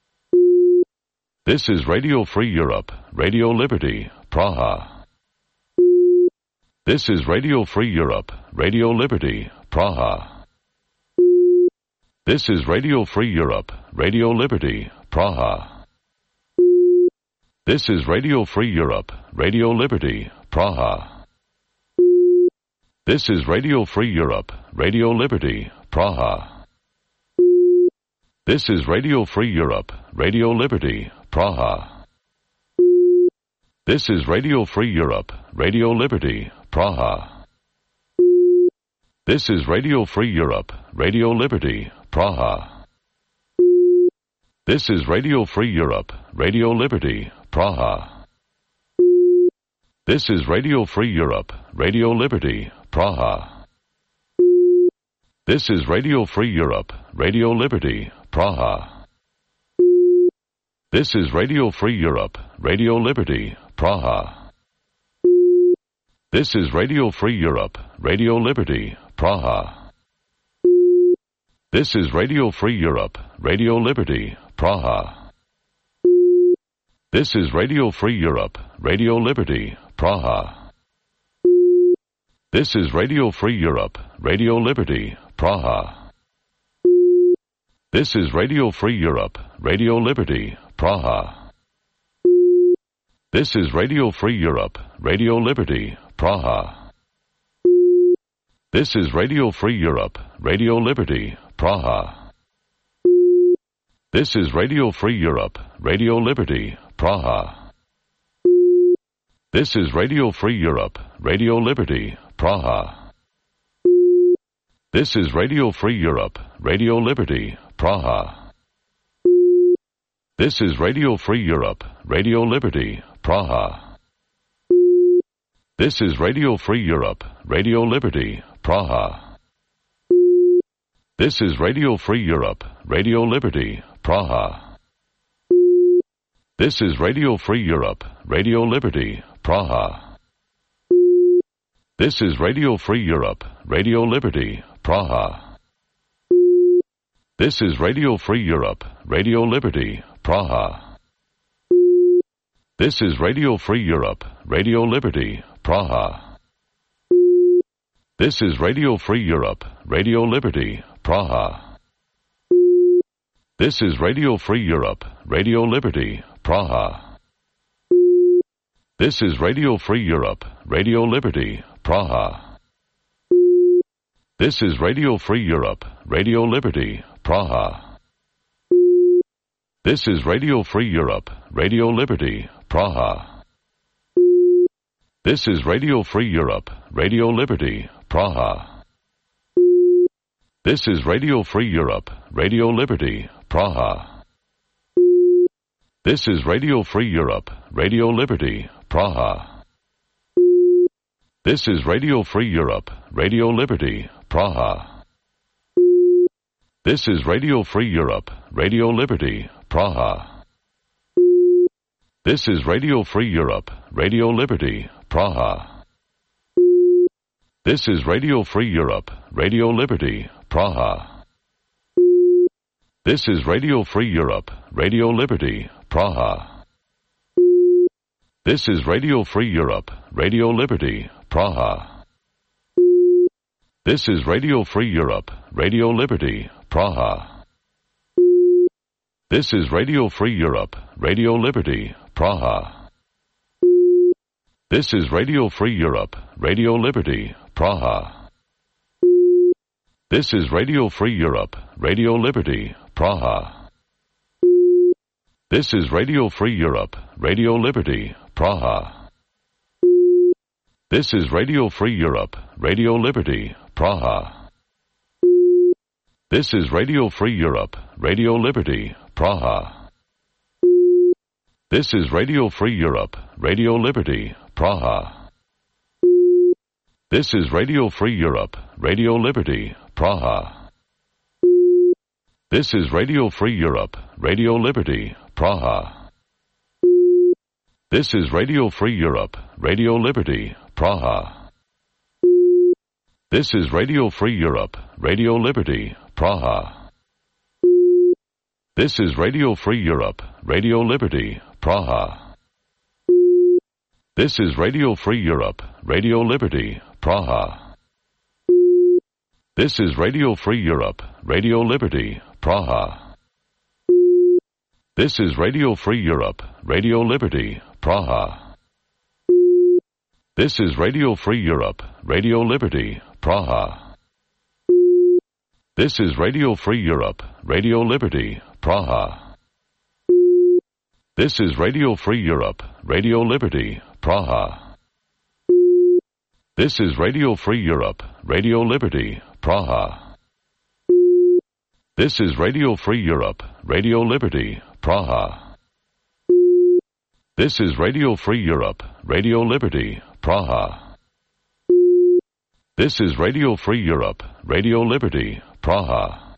This is Radio Free Europe, Radio Liberty, Praha. This is Radio Free Europe, Radio Liberty, Praha. This is Radio Free Europe, Radio Liberty, Praha. This is Radio Free Europe, Radio Liberty, Praha. This is Radio Free Europe, Radio Liberty, Praha. This is Radio Free Europe, Radio Liberty, Praha. This is Radio Free Europe, Radio Liberty, Praha. This is Radio Free Europe, Radio Liberty, Praha. This is Radio Free Europe, Radio Liberty, Praha. This is Radio Free Europe, Radio Liberty, Praha. This is Radio Free Europe, Radio Liberty, Praha. This is Radio Free Europe, Radio Liberty, Praha. This is Radio Free Europe, Radio Liberty, Praha. This is Radio Free Europe, Radio Liberty, Praha. This is Radio Free Europe, Radio Liberty, Praha. This is Radio Free Europe, Radio Liberty, Praha. This is Radio Free Europe, Radio Liberty, Praha. This is Radio Free Europe, Radio Liberty, Praha. This is Radio Free Europe, Radio Liberty, Praha. This is Radio Free Europe, Radio Liberty, Praha. This is Radio Free Europe, Radio Liberty, Praha. This is Radio Free Europe, Radio Liberty, Praha. This is Radio Free Europe, Radio Liberty, Praha. This is Radio Free Europe, Radio Liberty, Praha. This is Radio Free Europe, Radio Liberty, Praha. This is Radio Free Europe, Radio Liberty, Praha. This is Radio Free Europe, Radio Liberty, Praha. This is Radio Free Europe, Radio Liberty, Praha. This is Radio Free Europe, Radio Liberty, Praha. This is Radio Free Europe, Radio Liberty, Praha. This is Radio Free Europe, Radio Liberty, Praha. This is Radio Free Europe, Radio Liberty, Praha. This is Radio Free Europe, Radio Liberty, Praha. This is Radio Free Europe, Radio Liberty, Praha. This is Radio Free Europe, Radio Liberty, Praha. This is Radio Free Europe, Radio Liberty, Praha. This is Radio Free Europe, Radio Liberty, Praha. This is Radio Free Europe, Radio Liberty, Praha. This is Radio Free Europe, Radio Liberty, Praha. This is Radio Free Europe, Radio Liberty, Praha. This is Radio Free Europe, Radio Liberty, Praha. This is Radio Free Europe, Radio Liberty, Praha. This is Radio Free Europe, Radio Liberty, Praha. This is Radio Free Europe, Radio Liberty, Praha. This is Radio Free Europe, Radio Liberty, Praha. This is Radio Free Europe, Radio Liberty, Praha. This is Radio Free Europe, Radio Liberty, Praha. This is Radio Free Europe, Radio Liberty, Praha. This is Radio Free Europe, Radio Liberty, Praha. This is Radio Free Europe, Radio Liberty, Praha. This is Radio Free Europe, Radio Liberty, Praha. This is Radio Free Europe, Radio Liberty, Praha. This is Radio Free Europe, Radio Liberty, Praha. This is Radio Free Europe, Radio Liberty, Praha. This is Radio Free Europe, Radio Liberty, Praha. This is Radio Free Europe, Radio Liberty, Praha. This is Radio Free Europe, Radio Liberty, Praha. This is Radio Free Europe, Radio Liberty, Praha. This is Radio Free Europe, Radio Liberty, Praha. This is Radio Free Europe, Radio Liberty, Praha. This is Radio Free Europe, Radio Liberty, Praha. This is Radio Free Europe, Radio Liberty, Praha. This is Radio Free Europe, Radio Liberty, Praha. This is Radio Free Europe, Radio Liberty, Praha. This is Radio Free Europe, Radio Liberty, Praha. This is Radio Free Europe, Radio Liberty, Praha.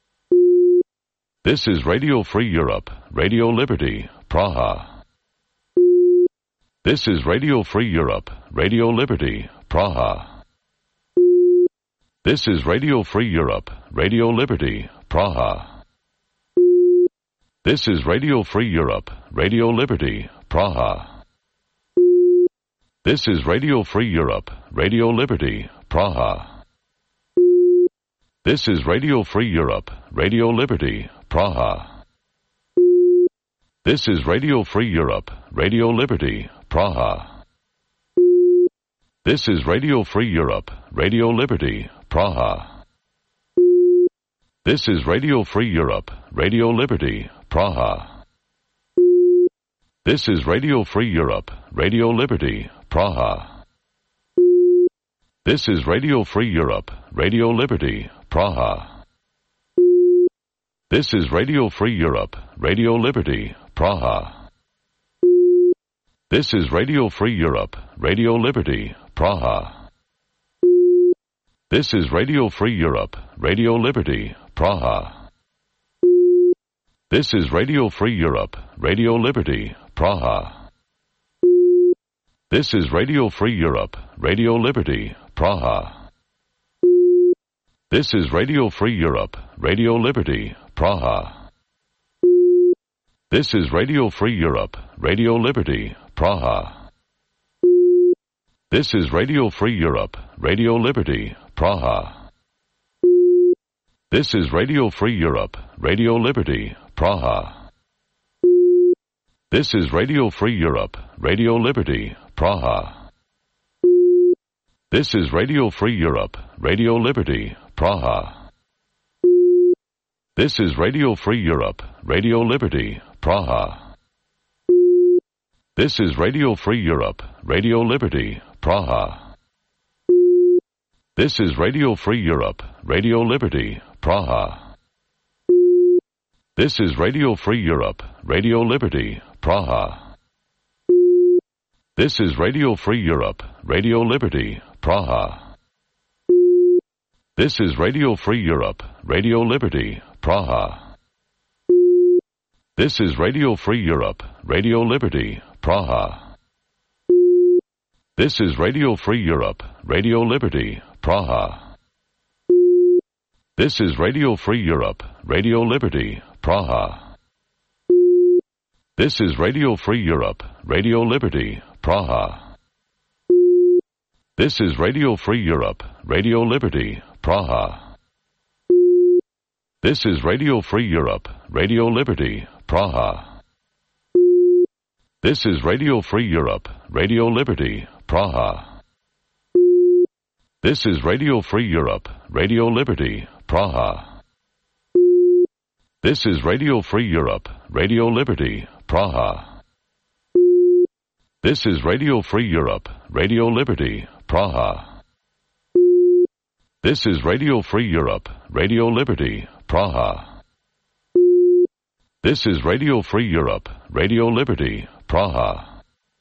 This is Radio Free Europe, Radio Liberty, Praha. This is Radio Free Europe, Radio Liberty, Praha. This is Radio Free Europe, Radio Liberty, Praha. This is Radio Free Europe, Radio Liberty, Praha. This is Radio Free Europe, Radio Liberty, Praha. This is Radio Free Europe, Radio Liberty, Praha. This is Radio Free Europe, Radio Liberty, Praha. This is Radio Free Europe, Radio Liberty, Praha. This is Radio Free Europe, Radio Liberty, Praha. This is Radio Free Europe, Radio Liberty, Praha. This is Radio Free Europe, Radio Liberty, Praha. This is Radio Free Europe, Radio Liberty, Praha. This is Radio Free Europe, Radio Liberty, Praha. This is Radio Free Europe, Radio Liberty, Praha. This is Radio Free Europe, Radio Liberty, Praha. This is Radio Free Europe, Radio Liberty, Praha. This is Radio Free Europe, Radio Liberty, Praha. This is Radio Free Europe, Radio Liberty, Praha. This is Radio Free Europe, Radio Liberty, Praha. This is Radio Free Europe, Radio Liberty, Praha. This is Radio Free Europe, Radio Liberty, Praha. This is Radio Free Europe, Radio Liberty, Praha. This is Radio Free Europe, Radio Liberty, Praha. This is Radio Free Europe, Radio Liberty, Praha. This is Radio Free Europe, Radio Liberty, Praha. This is Radio Free Europe, Radio Liberty, Praha. This is Radio Free Europe, Radio Liberty, Praha. This is Radio Free Europe, Radio Liberty, Praha. This is Radio Free Europe, Radio Liberty, Praha. This is Radio Free Europe, Radio Liberty, Praha. This is Radio Free Europe, Radio Liberty, Praha. This is Radio Free Europe, Radio Liberty, Praha. This is Radio Free Europe, Radio Liberty, Praha. This is Radio Free Europe, Radio Liberty, Praha. This is Radio Free Europe, Radio Liberty, Praha. This is Radio Free Europe, Radio Liberty, Praha. This is Radio Free Europe, Radio Liberty, Praha. This is Radio Free Europe, Radio Liberty, Praha. This is Radio Free Europe, Radio Liberty, Praha. This is Radio Free Europe, Radio Liberty, Praha.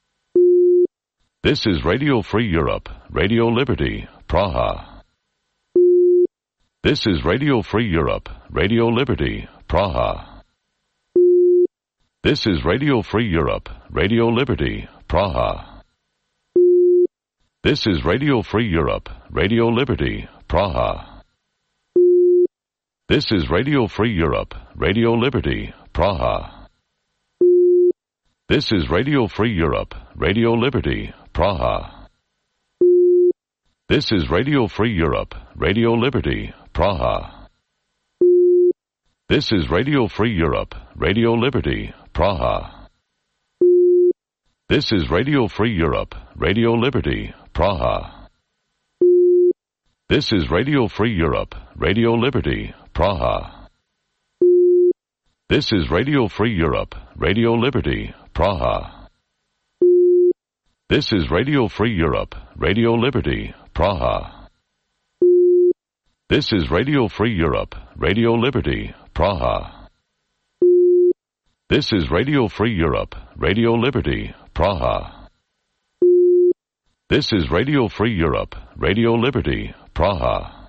This is Radio Free Europe, Radio Liberty, Praha. This is Radio Free Europe, Radio Liberty, Praha. This is Radio Free Europe, Radio Liberty, Praha. This is Radio Free Europe, Radio Liberty, Praha. This is Radio Free Europe, Radio Liberty, Praha. This is Radio Free Europe, Radio Liberty, Praha. This is Radio Free Europe, Radio Liberty, Praha. This is Radio Free Europe, Radio Liberty, Praha. This is Radio Free Europe, Radio Liberty, Praha. This is Radio Free Europe, Radio Liberty, Praha. This is Radio Free Europe, Radio Liberty, Praha. This is Radio Free Europe, Radio Liberty, Praha. This is Radio Free Europe, Radio Liberty, Praha. This is Radio Free Europe, Radio Liberty, Praha. This is Radio Free Europe, Radio Liberty, Praha.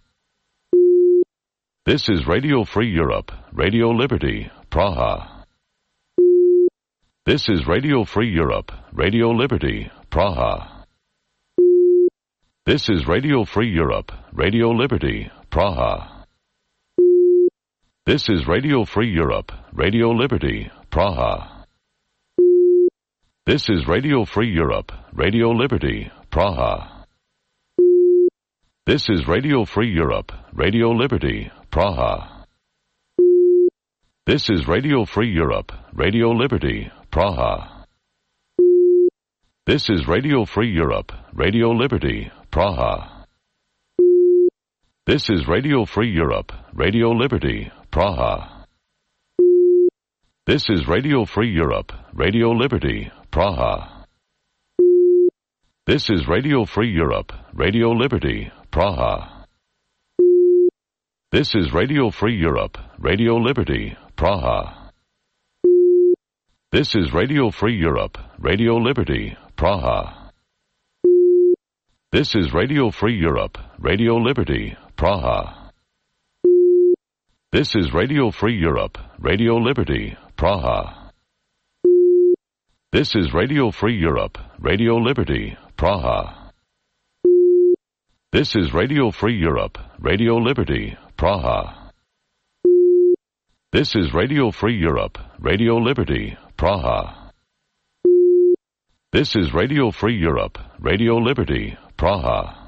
This is Radio Free Europe, Radio Liberty, Praha. This is Radio Free Europe, Radio Liberty, Praha. This is Radio Free Europe, Radio Liberty, Praha. This is Radio Free Europe, Radio Liberty, Praha. This is Radio Free Europe, Radio Liberty, Praha. This is Radio Free Europe, Radio Liberty, Praha. This is Radio Free Europe, Radio Liberty, Praha. This is Radio Free Europe, Radio Liberty, Praha. This is Radio Free Europe, Radio Liberty, Praha. This is Radio Free Europe, Radio Liberty, Praha. This is Radio Free Europe, Radio Liberty, Praha. This is Radio Free Europe, Radio Liberty, Praha. This is Radio Free Europe, Radio Liberty, Praha. This is Radio Free Europe, Radio Liberty, Praha. This is Radio Free Europe, Radio Liberty, Praha. This is Radio Free Europe, Radio Liberty, Praha. This is Radio Free Europe, Radio Liberty, Praha. This is Radio Free Europe, Radio Liberty, Praha. This is Radio Free Europe, Radio Liberty, Praha.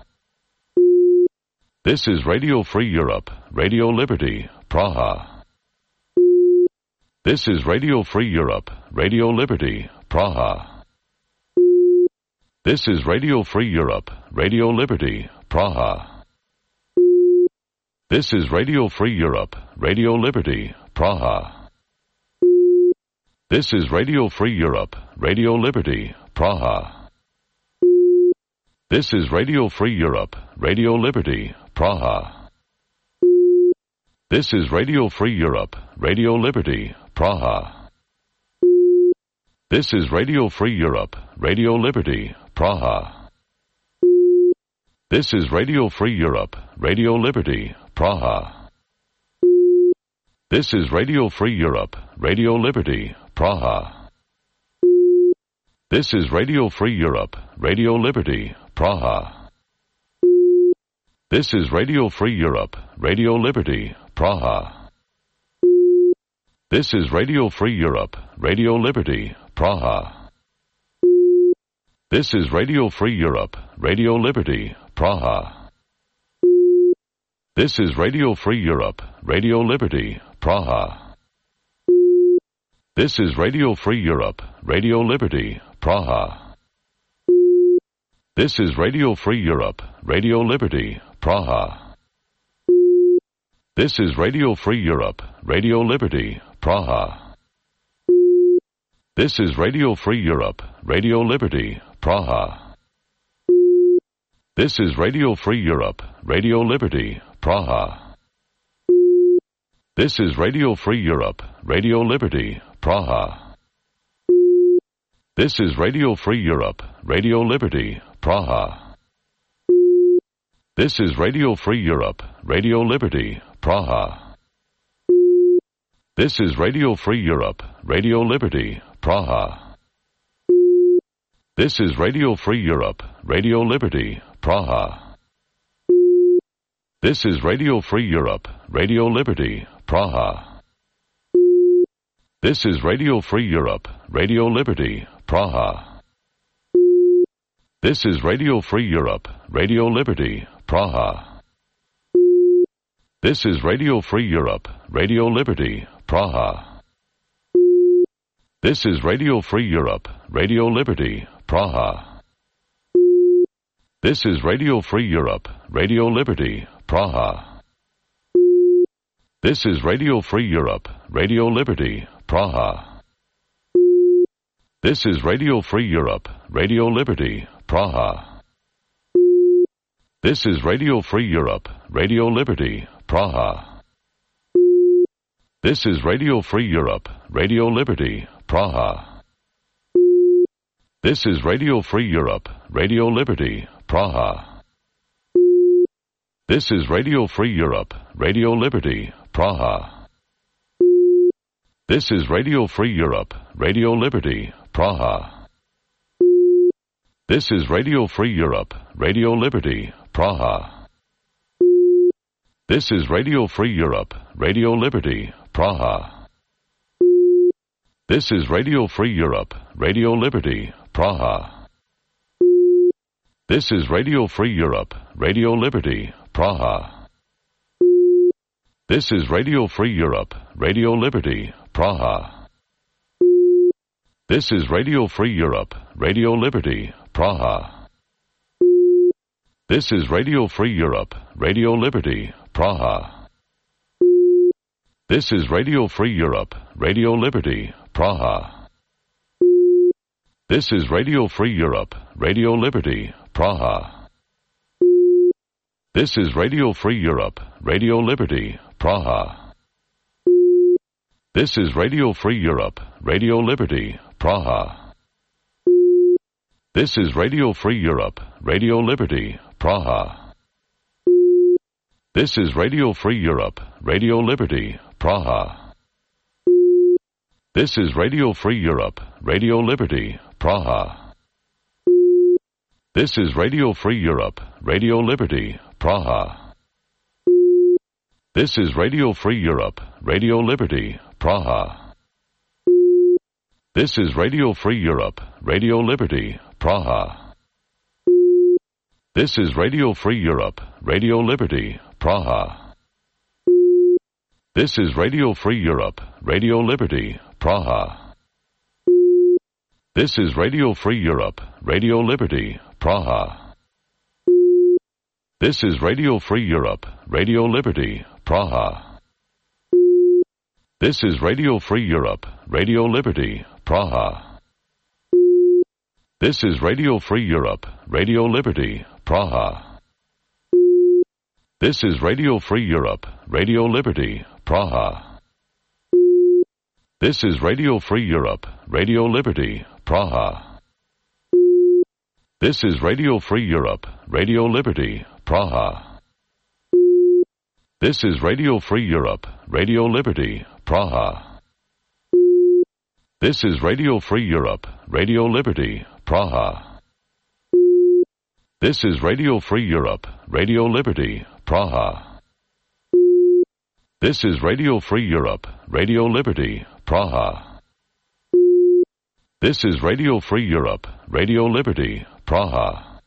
This is Radio Free Europe, Radio Liberty, Praha. This is Radio Free Europe, Radio Liberty, Praha. This is Radio Free Europe, Radio Liberty, Praha. This is Radio Free Europe, Radio Liberty, Praha. This is Radio Free Europe, Radio Liberty, Praha. This is Radio Free Europe, Radio Liberty, Praha. This is Radio Free Europe, Radio Liberty, Praha. This is Radio Free Europe, Radio Liberty, Praha. This is Radio Free Europe, Radio Liberty, Praha. This is Radio Free Europe, Radio Liberty, Praha. This is Radio Free Europe, Radio Liberty, Praha. This is Radio Free Europe, Radio Liberty, Praha. This is Radio Free Europe, Radio Liberty, Praha. This is Radio Free Europe, Radio Liberty, Praha. This is Radio Free Europe, Radio Liberty, Praha. This is Radio Free Europe, Radio Liberty, Praha. This is Radio Free Europe, Radio Liberty, Praha. This is Radio Free Europe, Radio Liberty, Praha. This is Radio Free Europe, Radio Liberty, Praha. This is Radio Free Europe, Radio Liberty, Praha. This is Radio Free Europe, Radio Liberty, Praha. This is Radio Free Europe, Radio Liberty, Praha. This is Radio Free Europe, Radio Liberty, Praha. This is Radio Free Europe, Radio Liberty, Praha. This is Radio Free Europe, Radio Liberty, Praha. This is Radio Free Europe, Radio Liberty, Praha. This is Radio Free Europe, Radio Liberty, Praha. This is Radio Free Europe, Radio Liberty, Praha. This is Radio Free Europe, Radio Liberty, Praha. This is Radio Free Europe, Radio Liberty, Praha. This is Radio Free Europe, Radio Liberty, Praha. This is Radio Free Europe, Radio Liberty, Praha. This is Radio Free Europe, Radio Liberty, Praha. This is Radio Free Europe, Radio Liberty, Praha. This is Radio Free Europe, Radio Liberty, Praha. This is Radio Free Europe, Radio Liberty, Praha. This is Radio Free Europe, Radio Liberty, Praha. This is Radio Free Europe, Radio Liberty, Praha. This is Radio Free Europe, Radio Liberty, Praha. This is Radio Free Europe, Radio Liberty, Praha. This is Radio Free Europe, Radio Liberty, Praha. This is Radio Free Europe, Radio Liberty, Praha. This is Radio Free Europe, Radio Liberty, Praha. This is Radio Free Europe, Radio Liberty, Praha. This is Radio Free Europe, Radio Liberty, Praha. This is Radio Free Europe, Radio Liberty, Praha. This is Radio Free Europe, Radio Liberty, Praha. This is Radio Free Europe, Radio Liberty, Praha. This is Radio Free Europe, Radio Liberty, Praha. This is Radio Free Europe, Radio Liberty, Praha. This is Radio Free Europe, Radio Liberty, Praha. This is Radio Free Europe, Radio Liberty, Praha. This is Radio Free Europe, Radio Liberty, Praha. This is Radio Free Europe, Radio Liberty, Praha. This is Radio Free Europe, Radio Liberty, Praha. This is Radio Free Europe, Radio Liberty, Praha. This is Radio Free Europe, Radio Liberty, Praha. This is Radio Free Europe, Radio Liberty, Praha. This is Radio Free Europe, Radio Liberty, Praha. This is Radio Free Europe, Radio Liberty, Praha. This is Radio Free Europe, Radio Liberty, Praha. This is Radio Free Europe, Radio Liberty, Praha. This is Radio Free Europe, Radio Liberty, Praha. This is Radio Free Europe, Radio Liberty, Praha. This is Radio Free Europe, Radio Liberty, Praha. This is Radio Free Europe, Radio Liberty, Praha. This is Radio Free Europe, Radio Liberty, Praha. This is Radio Free Europe, Radio Liberty, Praha. This is Radio Free Europe, Radio Liberty, Praha.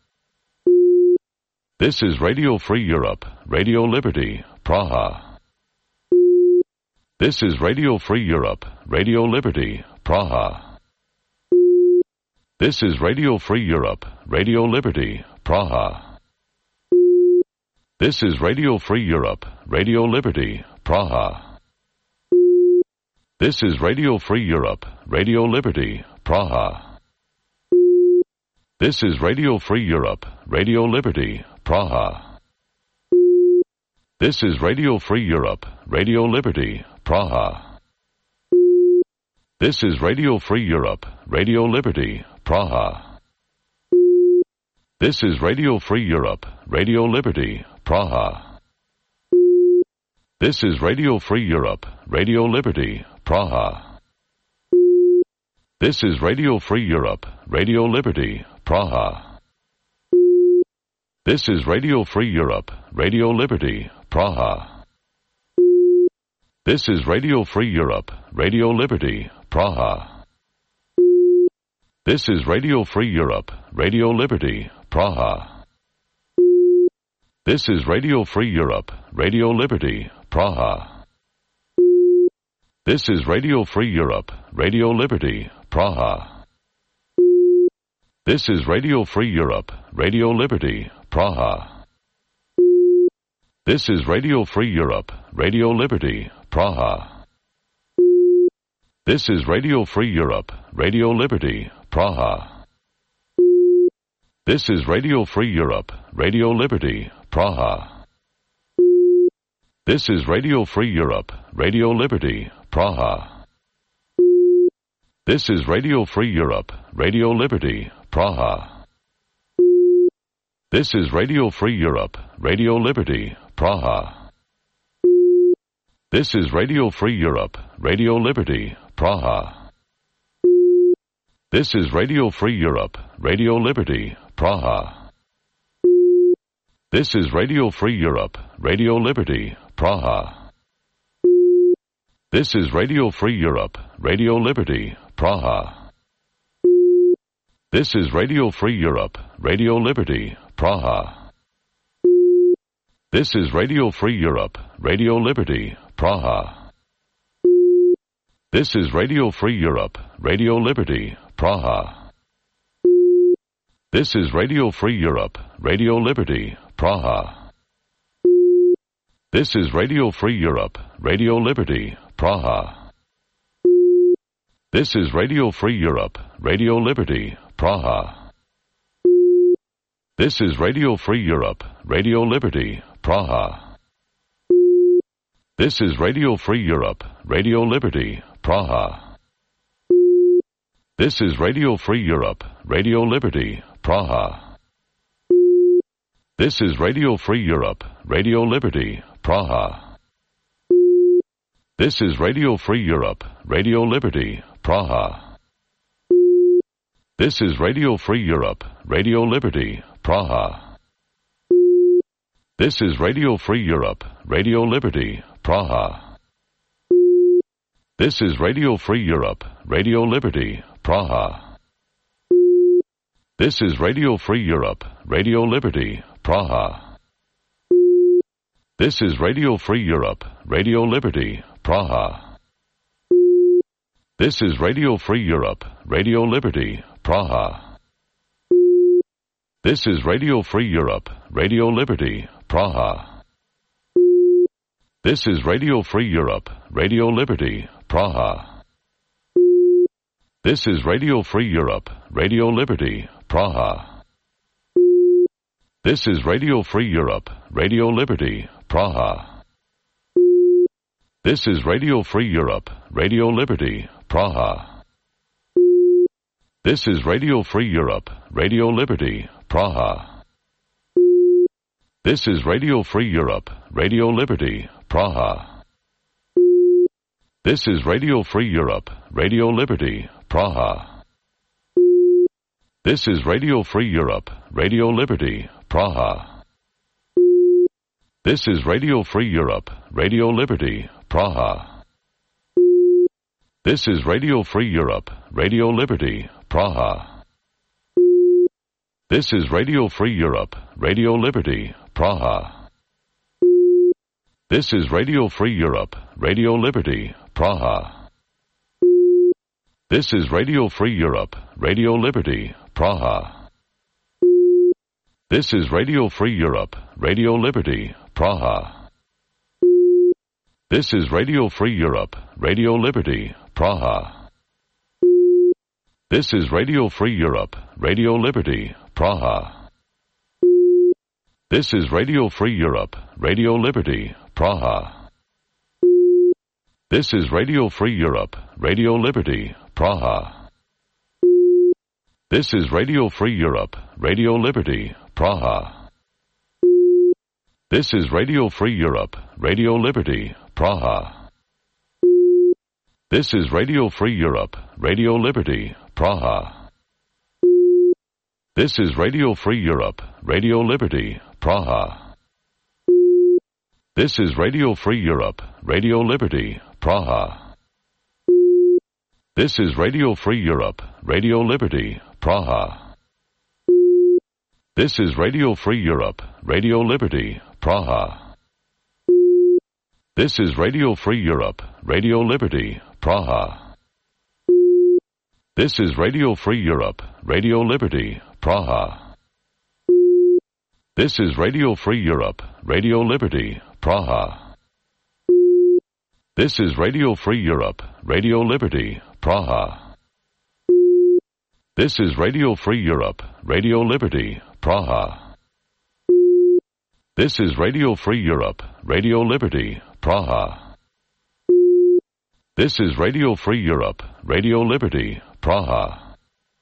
This is Radio Free Europe, Radio Liberty, Praha. This is Radio Free Europe, Radio Liberty, Praha. This is Radio Free Europe, Radio Liberty, Praha. This is Radio Free Europe, Radio Liberty, Praha. This is Radio Free Europe, Radio Liberty, Praha. This is Radio Free Europe, Radio Liberty, Praha. This is Radio Free Europe, Radio Liberty, Praha. This is Radio Free Europe, Radio Liberty, Praha. This is Radio Free Europe, Radio Liberty, Praha. This is Radio Free Europe, Radio Liberty, Praha. This is Radio Free Europe, Radio Liberty, Praha. This is Radio Free Europe, Radio Liberty, Praha. This is Radio Free Europe, Radio Liberty, Praha. This is Radio Free Europe, Radio Liberty, Praha. This is Radio Free Europe, Radio Liberty, Praha. This is Radio Free Europe, Radio Liberty, Praha. This is Radio Free Europe, Radio Liberty, Praha. This is Radio Free Europe, Radio Liberty, Praha. This is Radio Free Europe, Radio Liberty, Praha. This is Radio Free Europe, Radio Liberty, Praha. This is Radio Free Europe, Radio Liberty, Praha. This is Radio Free Europe, Radio Liberty, Praha. This is Radio Free Europe, Radio Liberty, Praha. This is Radio Free Europe, Radio Liberty, Praha. This is Radio Free Europe, Radio Liberty, Praha. This is Radio Free Europe, Radio Liberty, Praha. This is Radio Free Europe, Radio Liberty, Praha. This is Radio Free Europe, Radio Liberty, Praha. This is Radio Free Europe, Radio Liberty, Praha. This is Radio Free Europe, Radio Liberty, Praha. This is Radio Free Europe, Radio Liberty, Praha. This is Radio Free Europe, Radio Liberty, Praha. This is Radio Free Europe, Radio Liberty, Praha. This is Radio Free Europe, Radio Liberty, Praha. This is Radio Free Europe, Radio Liberty, Praha. This is Radio Free Europe, Radio Liberty, Praha. This is Radio Free Europe, Radio Liberty, Praha. This is Radio Free Europe, Radio Liberty, Praha. This is Radio Free Europe, Radio Liberty, Praha. This is Radio Free Europe, Radio Liberty, Praha. This is Radio Free Europe, Radio Liberty, Praha. This is Radio Free Europe, Radio Liberty, Praha. This is Radio Free Europe, Radio Liberty, Praha. This is Radio Free Europe, Radio Liberty, Praha. This is Radio Free Europe, Radio Liberty, Praha. This is Radio Free Europe, Radio Liberty, Praha. This is Radio Free Europe, Radio Liberty, Praha. This is Radio Free Europe, Radio Liberty, Praha. This is Radio Free Europe, Radio Liberty, Praha. This is Radio Free Europe, Radio Liberty, Praha. This is Radio Free Europe, Radio Liberty, Praha. This is Radio Free Europe, Radio Liberty, Praha. This is Radio Free Europe, Radio Liberty, Praha. This is Radio Free Europe, Radio Liberty, Praha. This is Radio Free Europe, Radio Liberty, Praha. This is Radio Free Europe, Radio Liberty, Praha. This is Radio Free Europe, Radio Liberty, Praha. This is Radio Free Europe, Radio Liberty, Praha. This is Radio Free Europe, Radio Liberty, Praha. This is Radio Free Europe, Radio Liberty, Praha. This is Radio Free Europe, Radio Liberty, Praha. This is Radio Free Europe, Radio Liberty, Praha. This is Radio Free Europe, Radio Liberty, Praha. This is Radio Free Europe, Radio Liberty, Praha. This is Radio Free Europe, Radio Liberty, Praha. This is Radio Free Europe, Radio Liberty, Praha. This is Radio Free Europe, Radio Liberty, Praha. This is Radio Free Europe, Radio Liberty, Praha. This is Radio Free Europe, Radio Liberty, Praha. This is Radio Free Europe, Radio Liberty, Praha. This is Radio Free Europe, Radio Liberty, Praha. This is Radio Free Europe, Radio Liberty, Praha. This is Radio Free Europe, Radio Liberty, Praha. This is Radio Free Europe, Radio Liberty, Praha. This is Radio Free Europe, Radio Liberty, Praha. This is Radio Free Europe, Radio Liberty, Praha. This is Radio Free Europe, Radio Liberty, Praha.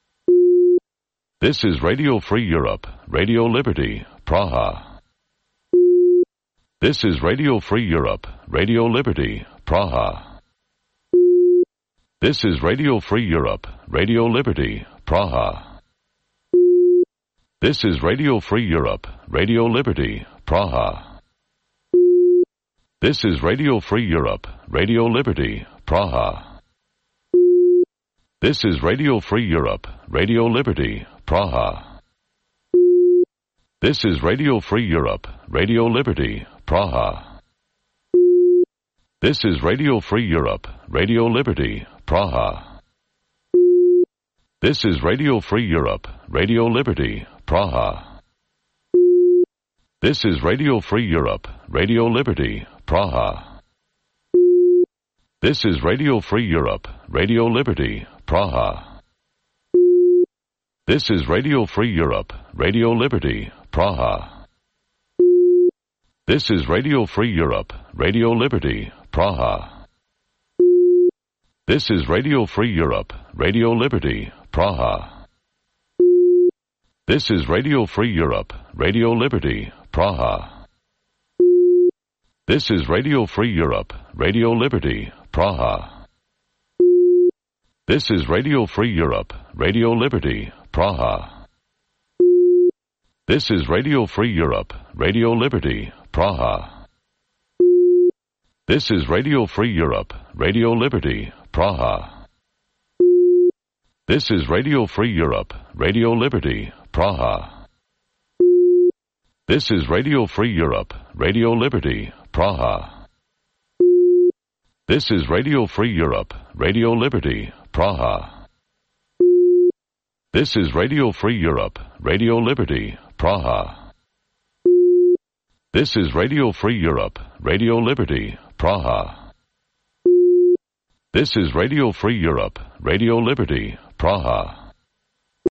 This is Radio Free Europe, Radio Liberty, Praha. This is Radio Free Europe, Radio Liberty, Praha. This is Radio Free Europe, Radio Liberty, Praha. This is Radio Free Europe, Radio Liberty, Praha. This is Radio Free Europe, Radio Liberty, Praha. This is Radio Free Europe, Radio Liberty, Praha. This is Radio Free Europe, Radio Liberty, Praha. This is Radio Free Europe, Radio Liberty, Praha. This is Radio Free Europe, Radio Liberty, Praha. This is Radio Free Europe, Radio Liberty, Praha. This is Radio Free Europe, Radio Liberty, Praha. This is Radio Free Europe, Radio Liberty, Praha. This is Radio Free Europe, Radio Liberty, Praha. This is Radio Free Europe, Radio Liberty, Praha. This is Radio Free Europe, Radio Liberty, Praha. This is Radio Free Europe, Radio Liberty, Praha. This is Radio Free Europe, Radio Liberty, Praha. This is Radio Free Europe, Radio Liberty, Praha. This is Radio Free Europe, Radio Liberty, Praha. This is Radio Free Europe, Radio Liberty, Praha. This is Radio Free Europe, Radio Liberty, Praha. This is Radio Free Europe, Radio Liberty, Praha. This is Radio Free Europe, Radio Liberty, Praha. This is Radio Free Europe, Radio Liberty, Praha. This is Radio Free Europe, Radio Liberty, Praha.